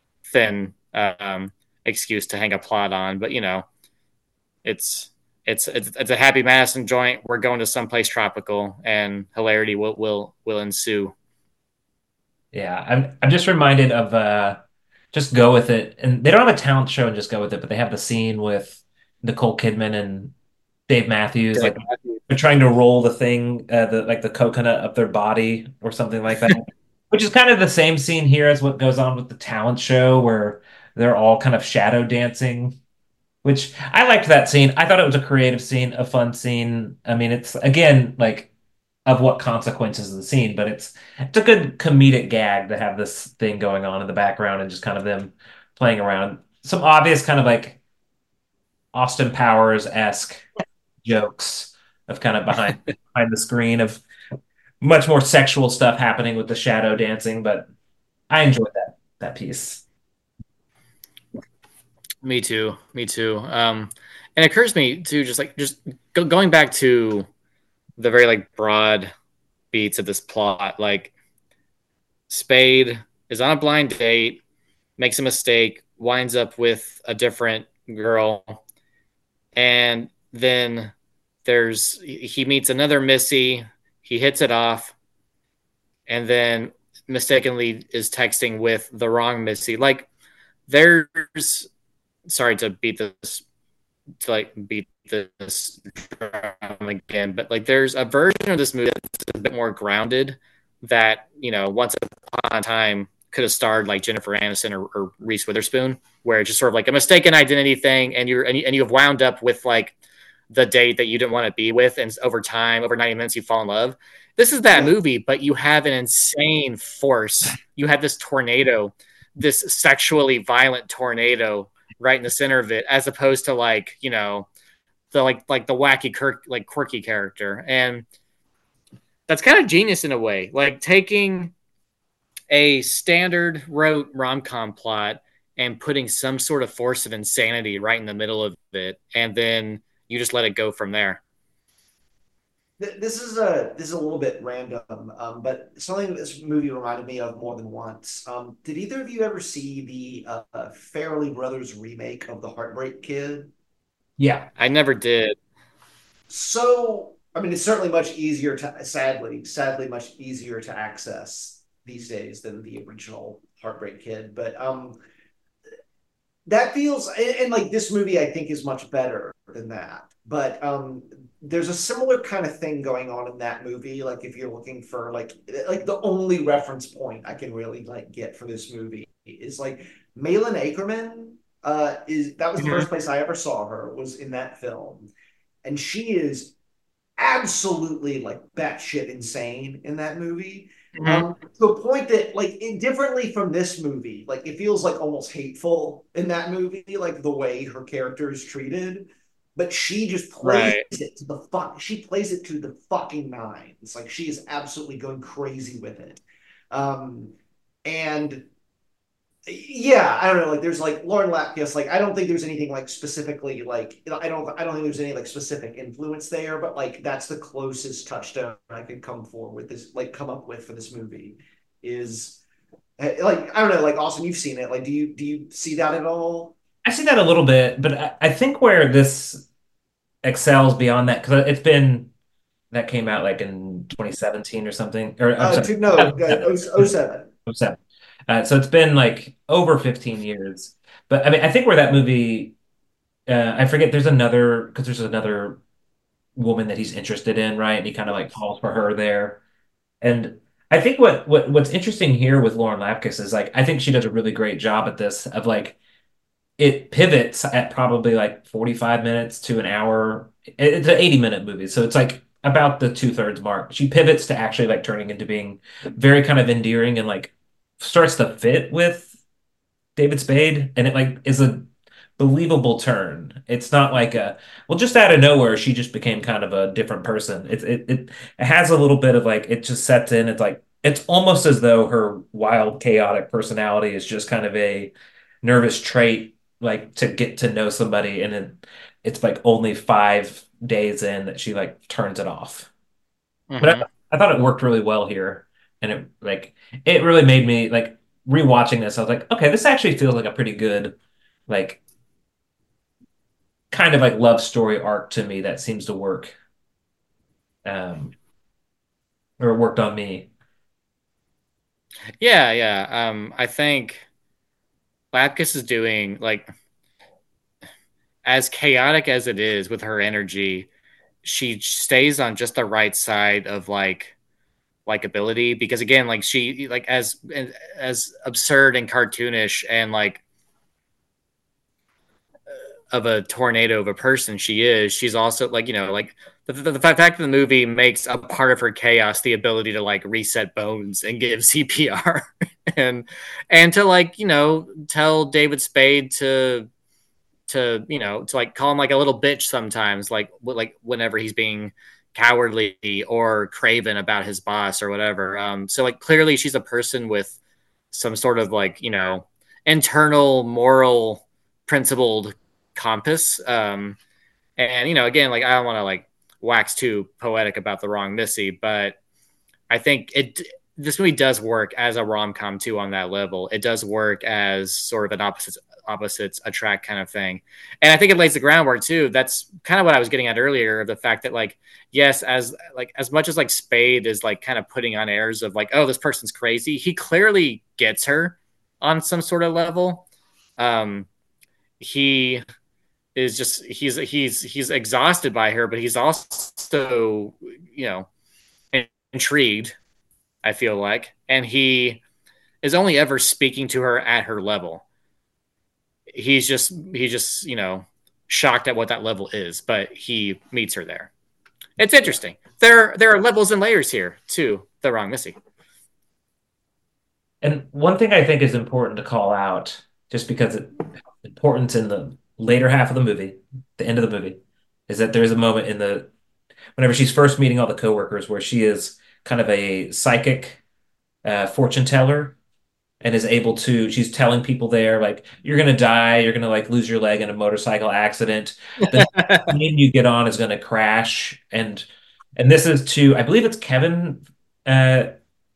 S6: excuse to hang a plot on, but it's a Happy Madison joint. We're going to someplace tropical, and hilarity will ensue.
S7: Yeah, I'm just reminded of Just Go With It, and they don't have a talent show and Just Go With It, but they have the scene with Nicole Kidman and Dave Matthews, they're trying to roll the thing, the coconut up their body or something like that. Which is kind of the same scene here as what goes on with the talent show, where they're all kind of shadow dancing, which I liked that scene. I thought it was a creative scene, a fun scene. I mean, it's again like of what consequences of the scene, but it's a good comedic gag to have this thing going on in the background and just kind of them playing around. Some obvious kind of like Austin Powers-esque jokes of kind of behind the screen of much more sexual stuff happening with the shadow dancing, but I enjoyed that piece.
S6: Me too. Me too. And it occurs to me too, just going back to the very like broad beats of this plot. Like Spade is on a blind date, makes a mistake, winds up with a different girl, and then he meets another Missy. He hits it off, and then mistakenly is texting with the wrong Missy. Like there's sorry to beat this drum again, but like there's a version of this movie that's a bit more grounded that, you know, once upon a time could have starred like Jennifer Aniston or Reese Witherspoon, where it's just sort of like a mistaken identity thing, and you have wound up with like the date that you didn't want to be with, and over time, over 90 minutes, you fall in love. This is that movie, but you have an insane force. You have this tornado, this sexually violent tornado right in the center of it, as opposed to like, you know, the like the wacky quirky character. And that's kind of genius in a way, like taking a standard rote rom-com plot and putting some sort of force of insanity right in the middle of it, and then you just let it go from there.
S5: This is a little bit random, but something this movie reminded me of more than once. Did either of you ever see the Farrelly Brothers remake of The Heartbreak Kid?
S7: Yeah.
S6: I never did.
S5: So, I mean, it's certainly much easier to, sadly, much easier to access these days than the original Heartbreak Kid. But that feels, and like this movie, I think is much better than that. But there's a similar kind of thing going on in that movie. Like if you're looking for like the only reference point I can really like get for this movie is like Malin Akerman. Is that was the first place I ever saw her, was in that film, and she is absolutely like batshit insane in that movie. To a point that like differently from this movie, like it feels like almost hateful in that movie, like the way her character is treated. But she just plays it to the fuck. She plays it to the fucking nines. Like she is absolutely going crazy with it. And yeah, I don't know. Like there's like Lauren Lapkus. Like I don't think there's anything like specifically like I don't think there's any like specific influence there. But like that's the closest touchstone I could come up with for this movie is like I don't know. Like Austin, you've seen it. Like do you see that at all?
S7: I see that a little bit, but I think where this excels beyond that, because that came out like in 2017 or something, or I'm sorry,
S5: no, 07.
S7: 07. So it's been like over 15 years. But I mean, I think where that movie, I forget, there's another woman that he's interested in, right? And he kind of like falls for her there. And I think what's interesting here with Lauren Lapkus is like, I think she does a really great job at this of like, it pivots at probably like 45 minutes to an hour. It's an 80-minute movie, so it's like about the 2/3 mark. She pivots to actually like turning into being very kind of endearing and like starts to fit with David Spade, and it like is a believable turn. It's not like just out of nowhere she just became kind of a different person. It has a little bit of like it just sets in. It's like it's almost as though her wild, chaotic personality is just kind of a nervous trait, like to get to know somebody, and then it's like only 5 days in that she like turns it off. But I thought it worked really well here, and it really made me like rewatching this. I was like, okay, this actually feels like a pretty good like kind of like love story arc to me that seems to work, um, or worked on me.
S6: Yeah. I think Lapkus is doing like as chaotic as it is with her energy, she stays on just the right side of like likability, because again, like she like as absurd and cartoonish and like of a tornado of a person she is, she's also like, like the fact that the movie makes a part of her chaos the ability to like reset bones and give CPR and to like, tell David Spade to like call him like a little bitch sometimes, like whenever he's being cowardly or craven about his boss or whatever. So like clearly she's a person with some sort of like, internal moral principled compass. And again, like I don't want to like wax too poetic about the wrong Missy, but I think this movie does work as a rom-com too on that level. It does work as sort of an opposites attract kind of thing. And I think it lays the groundwork too. That's kind of what I was getting at earlier, the fact that like, yes, as much as like Spade is like kind of putting on airs of like, oh, this person's crazy, he clearly gets her on some sort of level. He is just he's exhausted by her, but he's also, intrigued, I feel like, and he is only ever speaking to her at her level. He's just shocked at what that level is, but he meets her there. It's interesting. There are levels and layers here to The Wrong Missy.
S7: And one thing I think is important to call out, just because it's important in the later half of the movie, the end of the movie, is that there's a moment whenever she's first meeting all the coworkers where she is kind of a psychic fortune teller and is able to, she's telling people there, like, you're going to die, you're going to like lose your leg in a motorcycle accident. The plane you get on is going to crash. And this is to, I believe it's uh,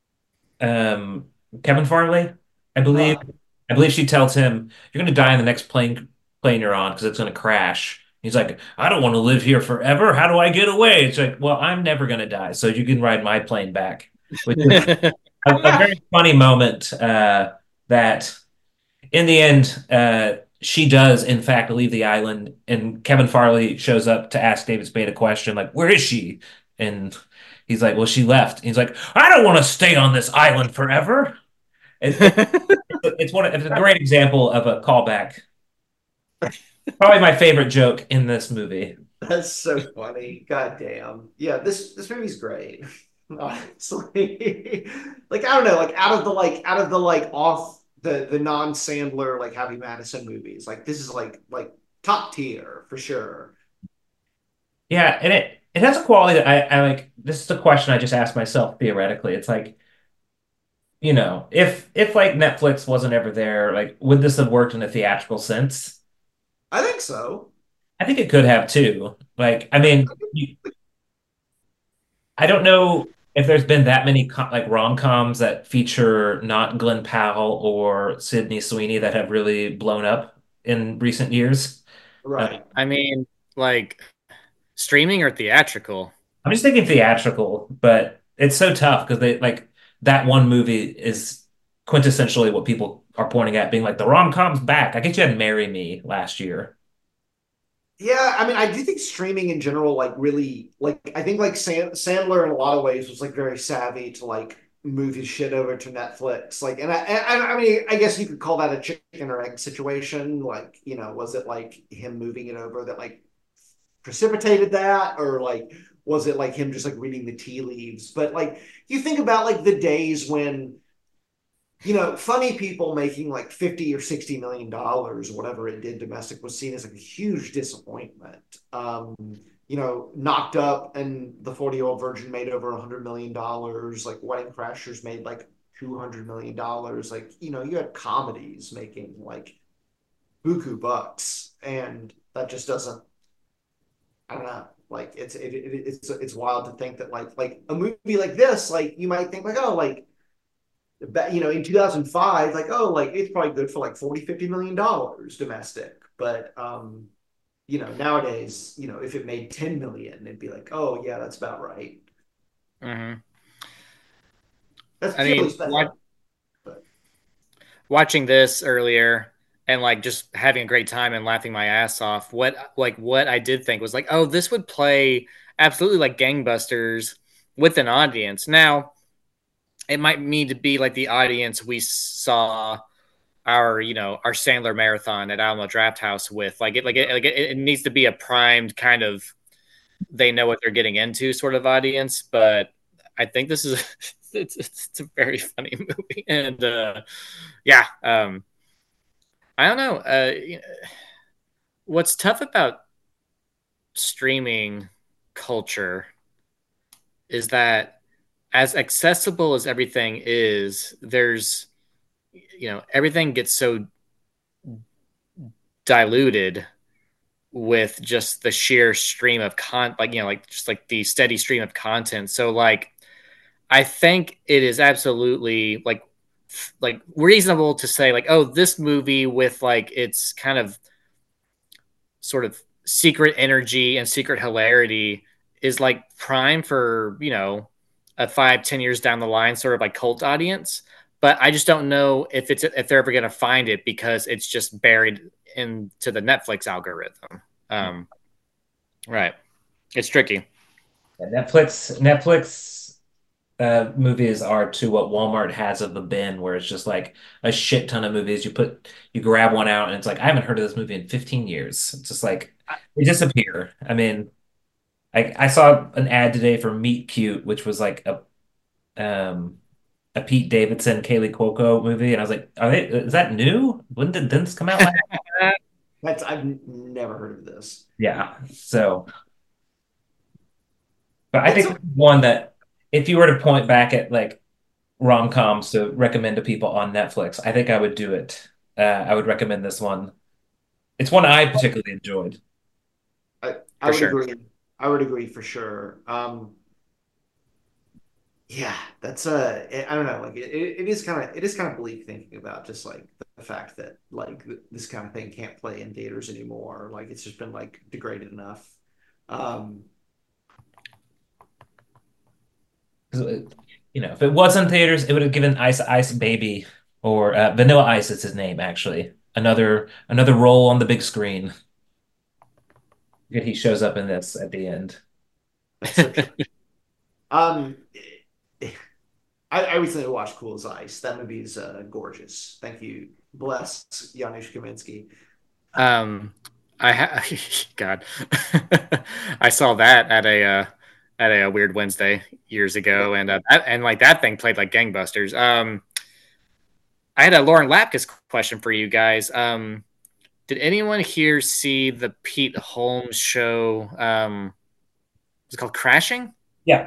S7: Kevin Farley, I believe. I believe she tells him, you're going to die in the next plane you're on because it's going to crash. He's like, I don't want to live here forever. How do I get away? It's like, well, I'm never going to die, so you can ride my plane back. Which is a very funny moment that in the end, she does, in fact, leave the island. And Kevin Farley shows up to ask David Spade a question like, where is she? And he's like, well, she left. He's like, I don't want to stay on this island forever. It's a great example of a callback. Probably my favorite joke in this movie.
S5: That's so funny. God damn. Yeah, this movie's great. Honestly. Like I don't know, like out of the off the non-Sandler like Happy Madison movies, like this is like top tier for sure.
S7: Yeah, and it has a quality that I like. This is the question I just asked myself theoretically. It's like, if like Netflix wasn't ever there, like would this have worked in a theatrical sense?
S5: I think so.
S7: I think it could have too. Like, I mean, I don't know if there's been that many like rom-coms that feature not Glenn Powell or Sydney Sweeney that have really blown up in recent years.
S5: Right.
S6: I mean, like streaming or theatrical?
S7: I'm just thinking theatrical, but it's so tough because they like that one movie is quintessentially what people are pointing at, being like the rom-com's back. I guess you had Marry Me last year.
S5: Yeah, I mean, I do think streaming in general, like, really, like, I think like Sandler in a lot of ways was like very savvy to like move his shit over to Netflix. Like, I mean, I guess you could call that a chicken or egg situation. Like, was it like him moving it over that like precipitated that, or like was it like him just like reading the tea leaves? But like, you think about like the days when funny people making like 50 or 60 million dollars, whatever it did domestic, was seen as like a huge disappointment. Knocked Up and The 40-Year-Old Virgin made over $100 million. Like Wedding Crashers made like $200 million. Like, you had comedies making like buku bucks, and that just doesn't. I don't know. Like it's wild to think that like a movie like this, like you might think like, oh, like in 2005, like, oh, like it's probably good for like 40-50 million dollars domestic, but nowadays, if it made 10 million, it'd be like, oh yeah, that's about right.
S6: Mm-hmm.
S5: That's
S6: I mean, watching this earlier and like just having a great time and laughing my ass off, what I did think was like, oh, this would play absolutely like gangbusters with an audience. Now it might need to be like the audience we saw our Sandler marathon at Alamo Draft House with it needs to be a primed kind of they know what they're getting into sort of audience, but I think this is it's a very funny movie, and yeah, I don't know. What's tough about streaming culture is that as accessible as everything is, there's everything gets so diluted with just the sheer stream of just like the steady stream of content. So like I think it is absolutely like reasonable to say like, oh, this movie with like its kind of sort of secret energy and secret hilarity is like prime for a 5-10 years down the line sort of like cult audience. But I just don't know if they're ever going to find it because it's just buried into the Netflix algorithm. Right, it's tricky.
S7: Netflix movies are to what Walmart has of the bin, where it's just like a shit ton of movies. You grab one out, and it's like I haven't heard of this movie in 15 years. It's just like they disappear. I mean, I saw an ad today for Meet Cute, which was like a Pete Davidson, Kaylee Cuoco movie, and I was like, is that new? When did this come out last?
S5: I've never heard of this.
S7: Yeah. So, but I think one that if you were to point back at like rom-coms to recommend to people on Netflix, I think I would do it. I would recommend this one. It's one I particularly enjoyed.
S5: I would agree. I would agree for sure. Yeah, that's I don't know. Like it is kind of bleak thinking about just like the fact that like this kind of thing can't play in theaters anymore. Like it's just been like degraded enough.
S7: If it was in theaters, it would have given Ice Ice Baby or Vanilla Ice is his name actually. Another role on the big screen. He shows up in this at the end.
S5: I recently watched Cool as Ice. That movie is gorgeous. Thank you. Bless Janusz Kaminski.
S6: God, I saw that at a Weird Wednesday years ago, and like that thing played like gangbusters. I had a Lauren Lapkus question for you guys. Did anyone here see the Pete Holmes show? Is it called Crashing?
S7: Yeah.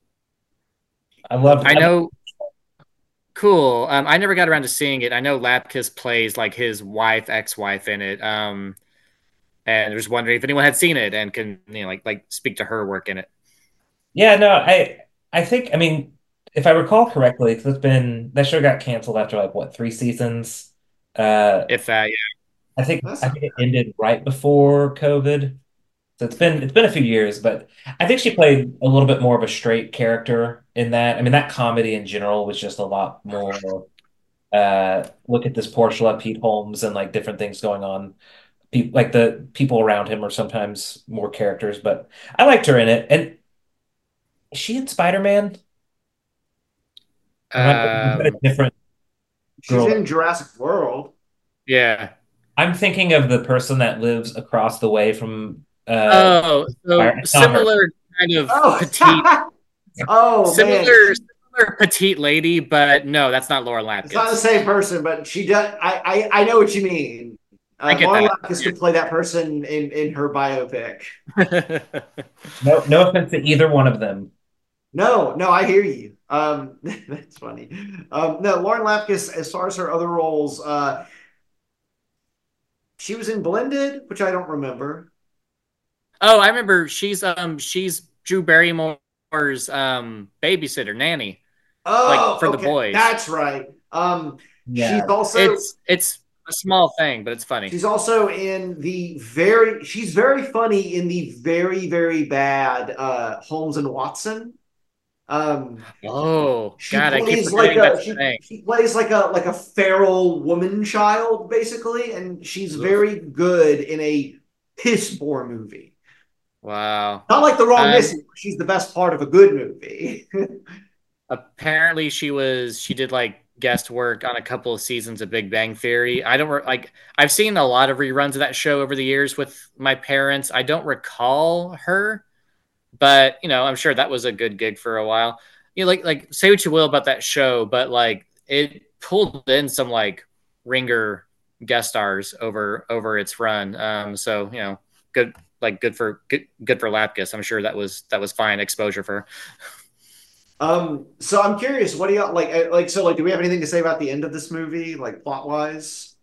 S7: I
S6: know. Cool. I never got around to seeing it. I know Lapkus plays like his ex-wife in it. And I was wondering if anyone had seen it and can like speak to her work in it.
S7: Yeah, no, I think if I recall correctly, because that show got canceled after like what 3 seasons.
S6: If that, yeah.
S7: I think it ended right before COVID. So it's been a few years, but I think she played a little bit more of a straight character in that. I mean, that comedy in general was just a lot more look at this Portia, Pete Holmes, and like different things going on. Like the people around him are sometimes more characters, but I liked her in it. And is she in Spider-Man? A different girl.
S5: She's in Jurassic World.
S6: Yeah.
S7: I'm thinking of the person that lives across the way from
S6: so similar kind of petite. Similar petite lady, but no, that's not Laura Lapkus.
S5: It's not the same person, but she does. I know what you mean. Laura Lapkus could play that person in her biopic.
S7: No offense to either one of them.
S5: No, I hear you. That's funny. No, Lauren Lapkus, as far as her other roles, she was in Blended, which I don't remember.
S6: Oh, I remember. She's Drew Barrymore's babysitter, nanny.
S5: Oh,
S6: like for the boys.
S5: That's right.
S7: Yeah.
S5: She's also
S6: it's a small thing, but it's funny.
S5: She's also in she's very funny in the very, very bad Holmes and Watson.
S6: God, I keep
S5: she plays like a feral woman child, basically, and she's very good in a piss poor movie.
S6: Wow.
S5: Not like The Wrong Missy, she's the best part of a good movie.
S6: Apparently she did like guest work on a couple of seasons of Big Bang Theory. I don't like. I've seen a lot of reruns of that show over the years with my parents. I don't recall her, but I'm sure that was a good gig for a while. Like say what you will about that show, but like it pulled in some like ringer guest stars over its run. So good, like good for Lapkus. I'm sure that was fine exposure for her.
S5: So I'm curious, what do y'all like? So, like, do we have anything to say about the end of this movie, like plot wise,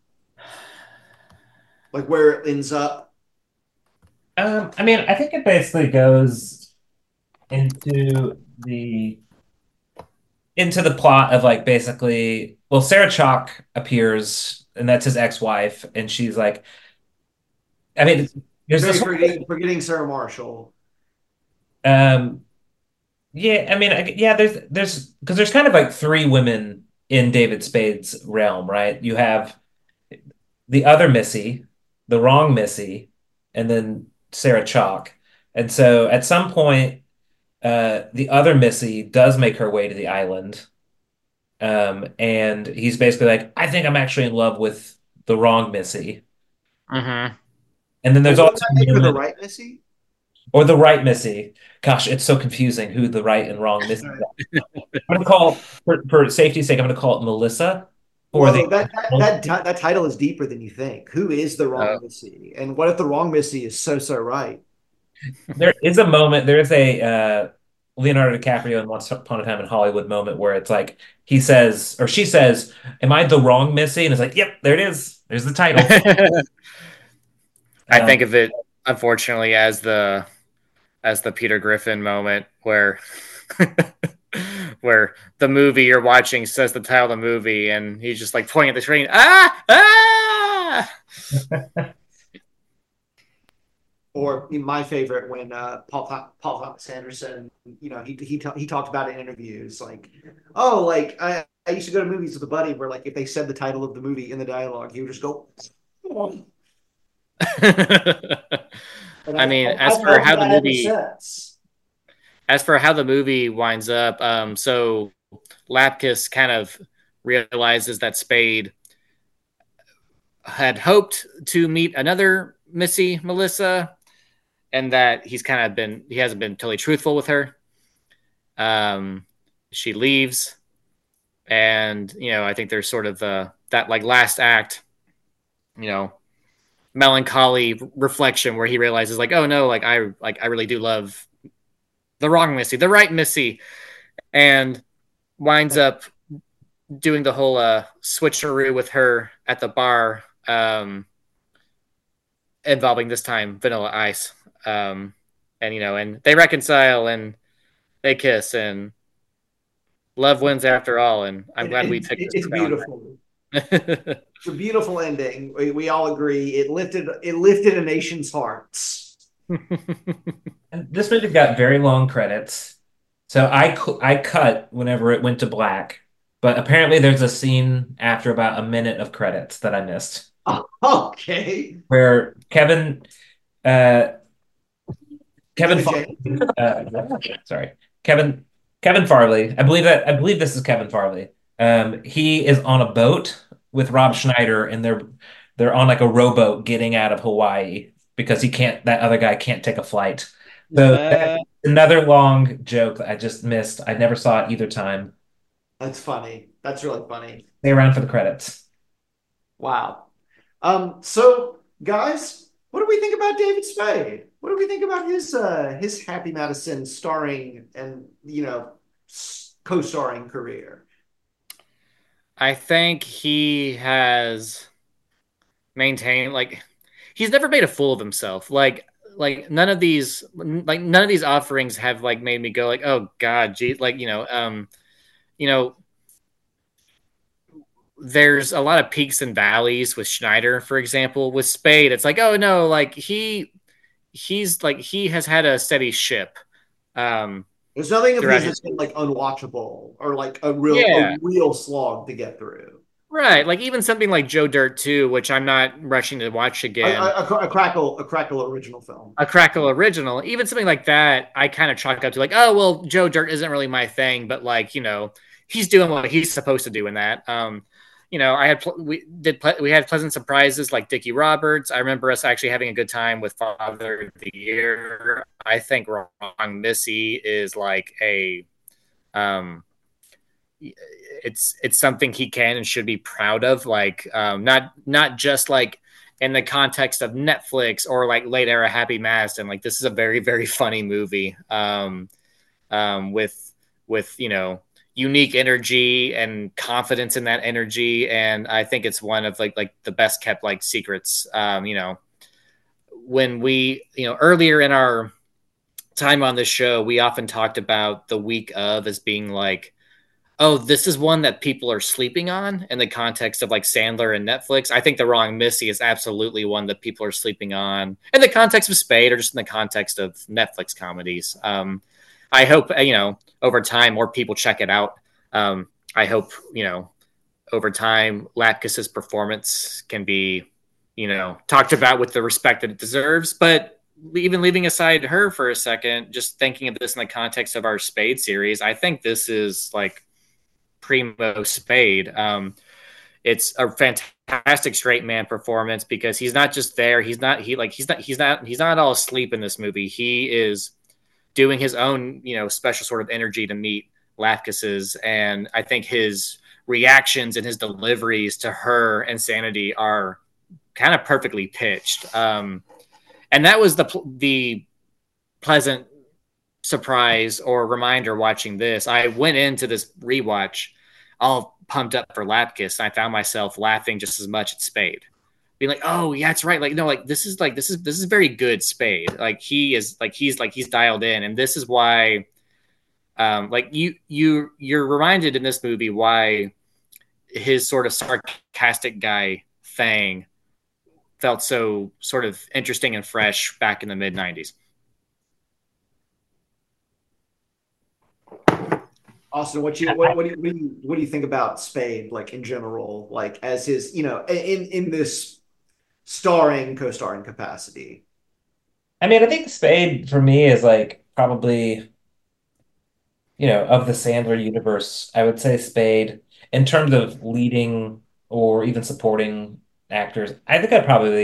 S5: like where it ends up?
S7: I mean, I think it basically goes into the plot of like basically, well, Sarah Chalke appears, and that's his ex-wife, and she's like, I mean, there's this
S5: Forgetting Sarah Marshall.
S7: um yeah, I mean, yeah, there's because there's kind of like three women in David Spade's realm, right? You have the other Missy, the wrong Missy, and then Sarah Chalke. And so at some point, the other Missy does make her way to the island. And he's basically like, I think I'm actually in love with the wrong Missy.
S6: Mm-hmm.
S7: And then there's
S5: Well,
S7: also
S5: wouldn't that make her the right Missy?
S7: or the right Missy. Gosh, it's so confusing who the right and wrong Missy is. I'm gonna call for safety's sake, I'm gonna call it Melissa. For
S5: Well,
S7: the
S5: that title is deeper than you think. Who is the wrong Missy? And what if the wrong Missy is so right?
S7: there is a moment, there's a Leonardo DiCaprio in Once Upon a Time in Hollywood moment where it's like he says or she says, "Am I the wrong Missy?" And it's like, "Yep, there it is. There's the title."
S6: I think of it, unfortunately, as the Peter Griffin moment where where the movie you're watching says the title of the movie, and he's just like pointing at the screen, ah.
S5: Or my favorite when Paul Thomas Anderson, he talked about it in interviews, like, oh, like I used to go to movies with a buddy where like if they said the title of the movie in the dialogue, he would just go. Oh.
S6: I mean, as for how the movie winds up, so Lapkus kind of realizes that Spade had hoped to meet another Missy, Melissa, and that he hasn't been totally truthful with her. She leaves, and I think there's sort of that like last act, melancholy reflection where he realizes like, oh no, like I really do love the wrong Missy, the right Missy, and winds up doing the whole switcheroo with her at the bar, involving this time Vanilla Ice, and and they reconcile and they kiss and love wins after all. And I'm glad we picked this.
S5: It's beautiful. It's a beautiful ending. We all agree it lifted a nation's hearts.
S7: This movie got very long credits, so I cut whenever it went to black. But apparently, there's a scene after about a minute of credits that I missed.
S5: Okay.
S7: Where Kevin Farley. I believe this is Kevin Farley. He is on a boat with Rob Schneider, and they're on like a rowboat getting out of Hawaii because that other guy can't take a flight. So that's another long joke that I just missed. I never saw it either time.
S5: That's funny. That's really funny.
S7: Stay around for the credits.
S5: Wow. So guys, what do we think about David Spade? What do we think about his Happy Madison starring and co-starring career?
S6: I think he has maintained, like, he's never made a fool of himself. Like none of these offerings have like made me go like, oh God, gee, like there's a lot of peaks and valleys with Schneider, for example. With Spade, it's like, oh no, like he has had a steady ship.
S5: There's nothing of his that's been like unwatchable or like a real slog to get through.
S6: Right, like even something like Joe Dirt 2, which I'm not rushing to watch again.
S5: A Crackle original film.
S6: A Crackle original. Even something like that, I kind of chalk up to like, oh well, Joe Dirt isn't really my thing, but like he's doing what he's supposed to do in that. We had pleasant surprises like Dickie Roberts. I remember us actually having a good time with Father of the Year. I think Wrong Missy is like a it's something he can and should be proud of. Like not just like in the context of Netflix or like late era Happy Madison. Like this is a very very funny movie with unique energy and confidence in that energy, and I think it's one of like the best kept like secrets. When we earlier in our time on this show, we often talked about the week of as being like, oh, this is one that people are sleeping on in the context of like Sandler and Netflix. I think The Wrong Missy is absolutely one that people are sleeping on in the context of Spade or just in the context of Netflix comedies. I hope, over time, more people check it out. I hope, over time, Lapkus's performance can be, talked about with the respect that it deserves. But even leaving aside her for a second, just thinking of this in the context of our Spade series, I think this is like primo Spade. It's a fantastic straight man performance because he's not just there. He's not all asleep in this movie. He is doing his own, special sort of energy to meet Lapkus's, and I think his reactions and his deliveries to her insanity are kind of perfectly pitched. And that was the pleasant surprise or reminder watching this. I went into this rewatch all pumped up for Lapkus, and I found myself laughing just as much at Spade. Being like, oh yeah, that's right. Like, no, like this is very good Spade. Like he's dialed in, and this is why, you're reminded in this movie why his sort of sarcastic guy Fang felt so sort of interesting and fresh back in the mid '90s.
S5: Austin, what do you think about Spade, like in general, like as his, in this co-starring capacity?
S7: I mean, I think Spade for me is like probably, of the Sandler universe, I would say Spade in terms of leading or even supporting actors. I think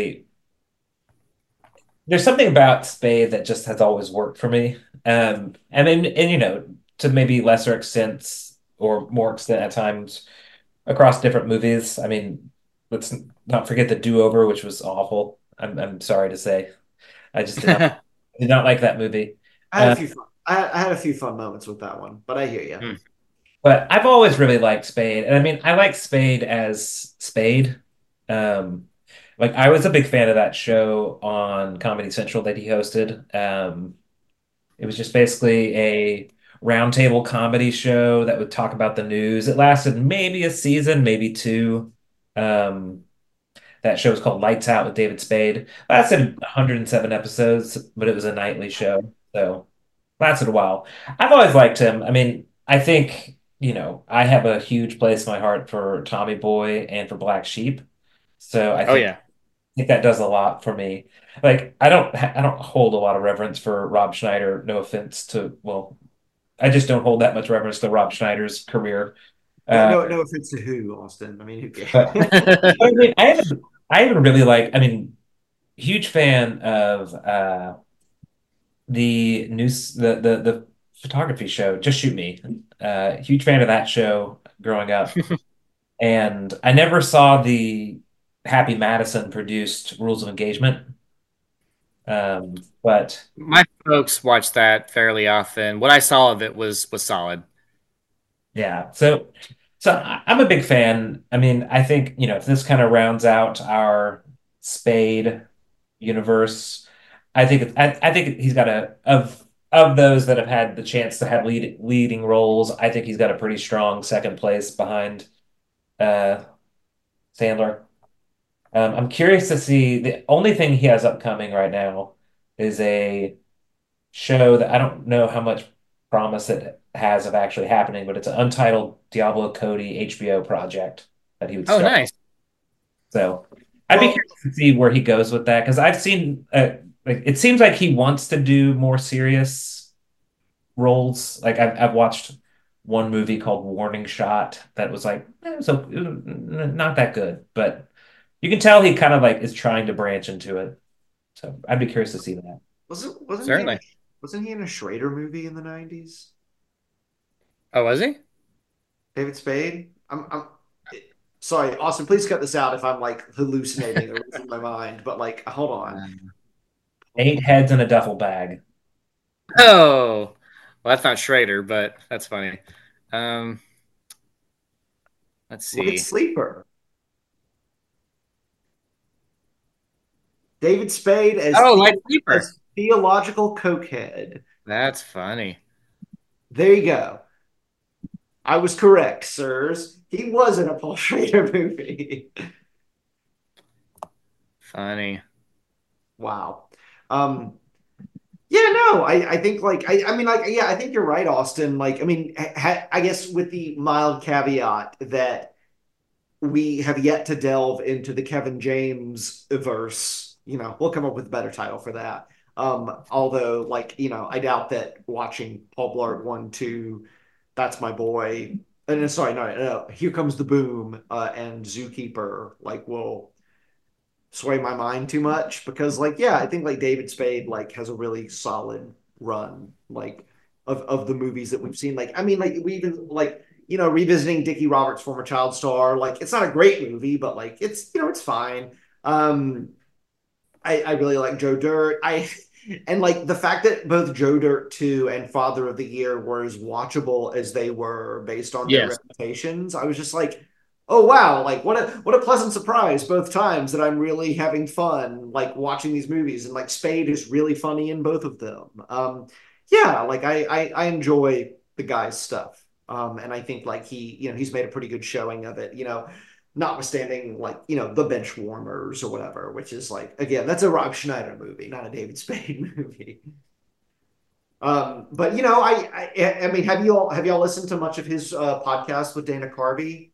S7: there's something about Spade that just has always worked for me. And to maybe lesser extents or more extent at times across different movies. I mean, let's not forget The Do-Over, which was awful. I'm sorry to say. I just did not like that movie.
S5: I had a few fun moments with that one, but I hear you.
S7: But I've always really liked Spade, and I mean, I like Spade as Spade. Like I was a big fan of that show on Comedy Central that he hosted. It was just basically a roundtable comedy show that would talk about the news. It lasted maybe a season, maybe two. That show was called Lights Out with David Spade. It lasted 107 episodes, but it was a nightly show, so lasted a while. I've always liked him. I mean, I think, I have a huge place in my heart for Tommy Boy and for Black Sheep. So I think that does a lot for me. Like I don't hold a lot of reverence for Rob Schneider. No offense to, well, I just don't hold that much reverence to Rob Schneider's career.
S5: No offense to who, Austin. I mean, who cares?
S7: I mean, I even really like. I mean, huge fan of the photography show. Just Shoot Me. Huge fan of that show growing up, and I never saw the Happy Madison produced Rules of Engagement. But
S6: my folks watch that fairly often. What I saw of it was solid.
S7: Yeah, so I'm a big fan. I mean, I think, if this kind of rounds out our Spade universe, I think he's got of those that have had the chance to have leading roles. I think he's got a pretty strong second place behind Sandler. I'm curious to see. The only thing he has upcoming right now is a show that I don't know how much promise it has of actually happening, but it's an untitled Diablo Cody HBO project that he would
S6: Oh,
S7: start.
S6: nice.
S7: So I'd be curious to see where he goes with that because I've seen it seems like he wants to do more serious roles. Like I've watched one movie called Warning Shot that was like not that good, but you can tell he kind of like is trying to branch into it. So I'd be curious to see that.
S6: Certainly.
S5: Wasn't he in a Schrader movie in the 90s?
S6: Oh, was he?
S5: David Spade? I'm sorry, Austin, please cut this out if I'm like hallucinating or losing my mind, but like hold on.
S7: 8 heads in a duffel bag.
S6: Oh, well, that's not Schrader, but that's funny. Um, let's
S5: Look at
S6: see.
S5: Sleeper. David Spade
S6: Oh, Light Sleeper.
S5: as theological cokehead.
S6: That's funny.
S5: There you go. I was correct, sirs. He was in a Paul Schrader movie.
S6: Funny.
S5: Wow. Yeah, no, I think like I mean like yeah, I think you're right, Austin. Like I mean, I guess with the mild caveat that we have yet to delve into the Kevin James verse. We'll come up with a better title for that. Although like I doubt that watching Paul Blart 1, 2, That's My Boy. Sorry, no, Here Comes the Boom and Zookeeper like will sway my mind too much because like yeah, I think like David Spade like has a really solid run like of the movies that we've seen. Like I mean like we even like revisiting Dickie Roberts' former child star. Like it's not a great movie, but like it's it's fine. I really like Joe Dirt. And like the fact that both Joe Dirt 2 and Father of the Year were as watchable as they were based on their
S6: Yes.
S5: reputations, I was just like, oh wow, like what a pleasant surprise both times that I'm really having fun like watching these movies and like Spade is really funny in both of them. Yeah, like I enjoy the guy's stuff. And I think like he's made a pretty good showing of it, notwithstanding like the bench warmers or whatever, which is like again that's a Rob Schneider movie, not a David Spade movie. But I mean, have y'all listened to much of his podcast with Dana Carvey?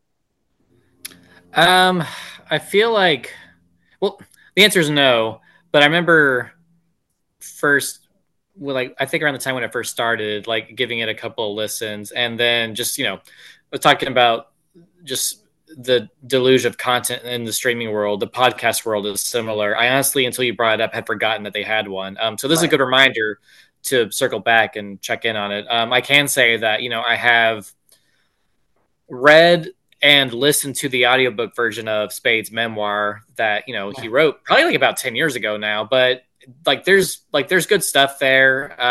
S6: Um, I feel like, well, the answer is no, but I remember first, well, like I think around the time when it first started, like giving it a couple of listens, and then just was talking about just the deluge of content in the streaming world. The podcast world is similar. I honestly, until you brought it up, had forgotten that they had one. So this is a
S5: Right.
S6: good reminder to circle back and check in on it. I can say that I have read and listened to the audiobook version of Spade's memoir that he wrote probably like about 10 years ago now, but there's good stuff there.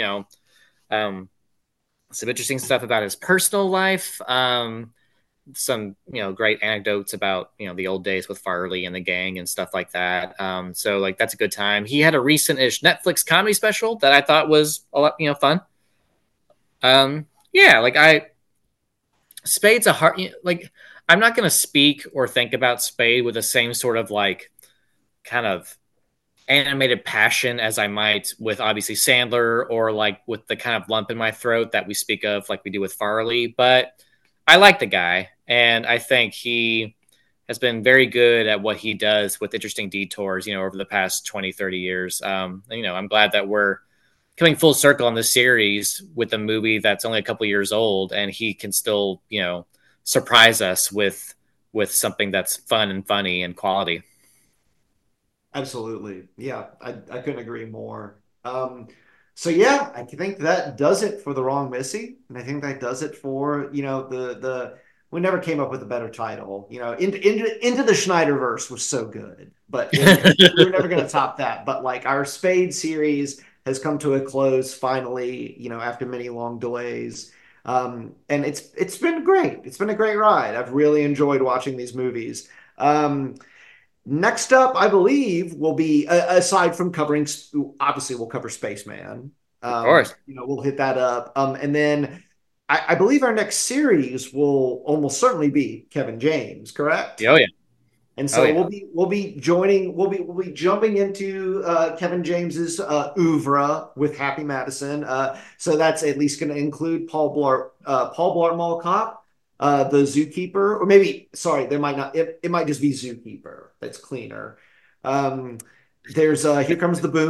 S6: Some interesting stuff about his personal life. Some great anecdotes about the old days with Farley and the gang and stuff like that. So like that's a good time. He had a recent-ish Netflix comedy special that I thought was a lot fun. Yeah, like Spade's a hard like I'm not gonna speak or think about Spade with the same sort of like kind of animated passion as I might with obviously Sandler or like with the kind of lump in my throat that we speak of like we do with Farley, but I like the guy and I think he has been very good at what he does with interesting detours, over the past 20, 30 years. I'm glad that we're coming full circle on this series with a movie that's only a couple years old and he can still, surprise us with something that's fun and funny and quality.
S5: Absolutely. Yeah, I couldn't agree more. So yeah, I think that does it for The Wrong Missy, and I think that does it for the we never came up with a better title. Into the Schneiderverse was so good, but we're never going to top that. But like our Spade series has come to a close finally, after many long delays. And it's been great. It's been a great ride. I've really enjoyed watching these movies. Next up, I believe, will be aside from covering, obviously, we'll cover Spaceman.
S6: Of course.
S5: We'll hit that up, and then I believe our next series will almost certainly be Kevin James, correct?
S6: Oh yeah.
S5: And so
S6: Oh, yeah.
S5: we'll be jumping into Kevin James's oeuvre with Happy Madison. So that's at least going to include Paul Blart Mall Cop, the Zookeeper, or maybe sorry, there might not. It might just be Zookeeper. That's cleaner. There's Here Comes the Boom,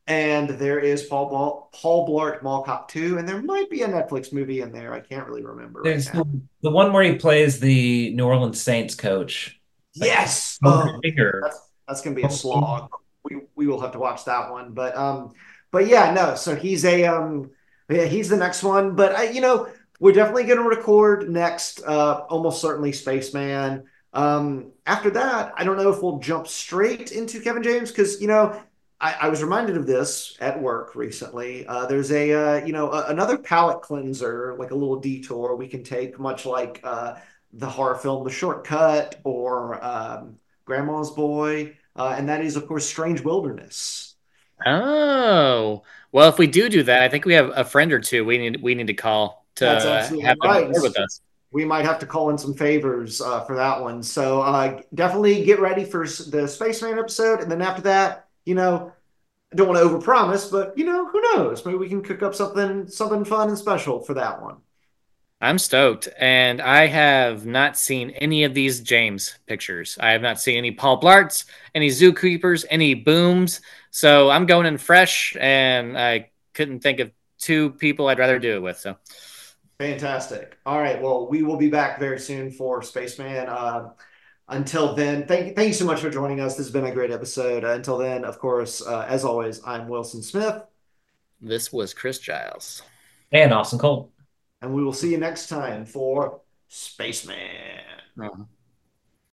S5: and there is Paul Blart Mall Cop 2, and there might be a Netflix movie in there. I can't really remember right
S7: There's
S5: now.
S7: the one where he plays the New Orleans Saints coach. Like
S5: Yes. Oh,
S7: coaching or
S5: that's gonna be a slog. We will have to watch that one. But yeah, no. So yeah, he's the next one. But we're definitely gonna record next. Almost certainly Spaceman. After that, I don't know if we'll jump straight into Kevin James because I was reminded of this at work recently. There's another palate cleanser, like a little detour we can take, much like the horror film The Shortcut or Grandma's Boy, and that is, of course, Strange Wilderness.
S6: Oh, well, if we do that, I think we have a friend or two we need to call to
S5: That's absolutely
S6: have them
S5: right.
S6: record with us.
S5: We might have to call in some favors for that one. So definitely get ready for the Spaceman episode, and then after that, I don't want to overpromise, but who knows? Maybe we can cook up something fun and special for that one.
S6: I'm stoked, and I have not seen any of these James pictures. I have not seen any Paul Blarts, any Zookeepers, any Booms. So I'm going in fresh, and I couldn't think of two people I'd rather do it with. So
S5: Fantastic. All right. Well, we will be back very soon for Spaceman. Until then, thank you so much for joining us. This has been a great episode. Until then, of course, as always, I'm Wilson Smith,
S6: this was Chris Giles.
S7: and Austin Cole.
S5: and we will see you next time for Spaceman.
S6: Uh-huh.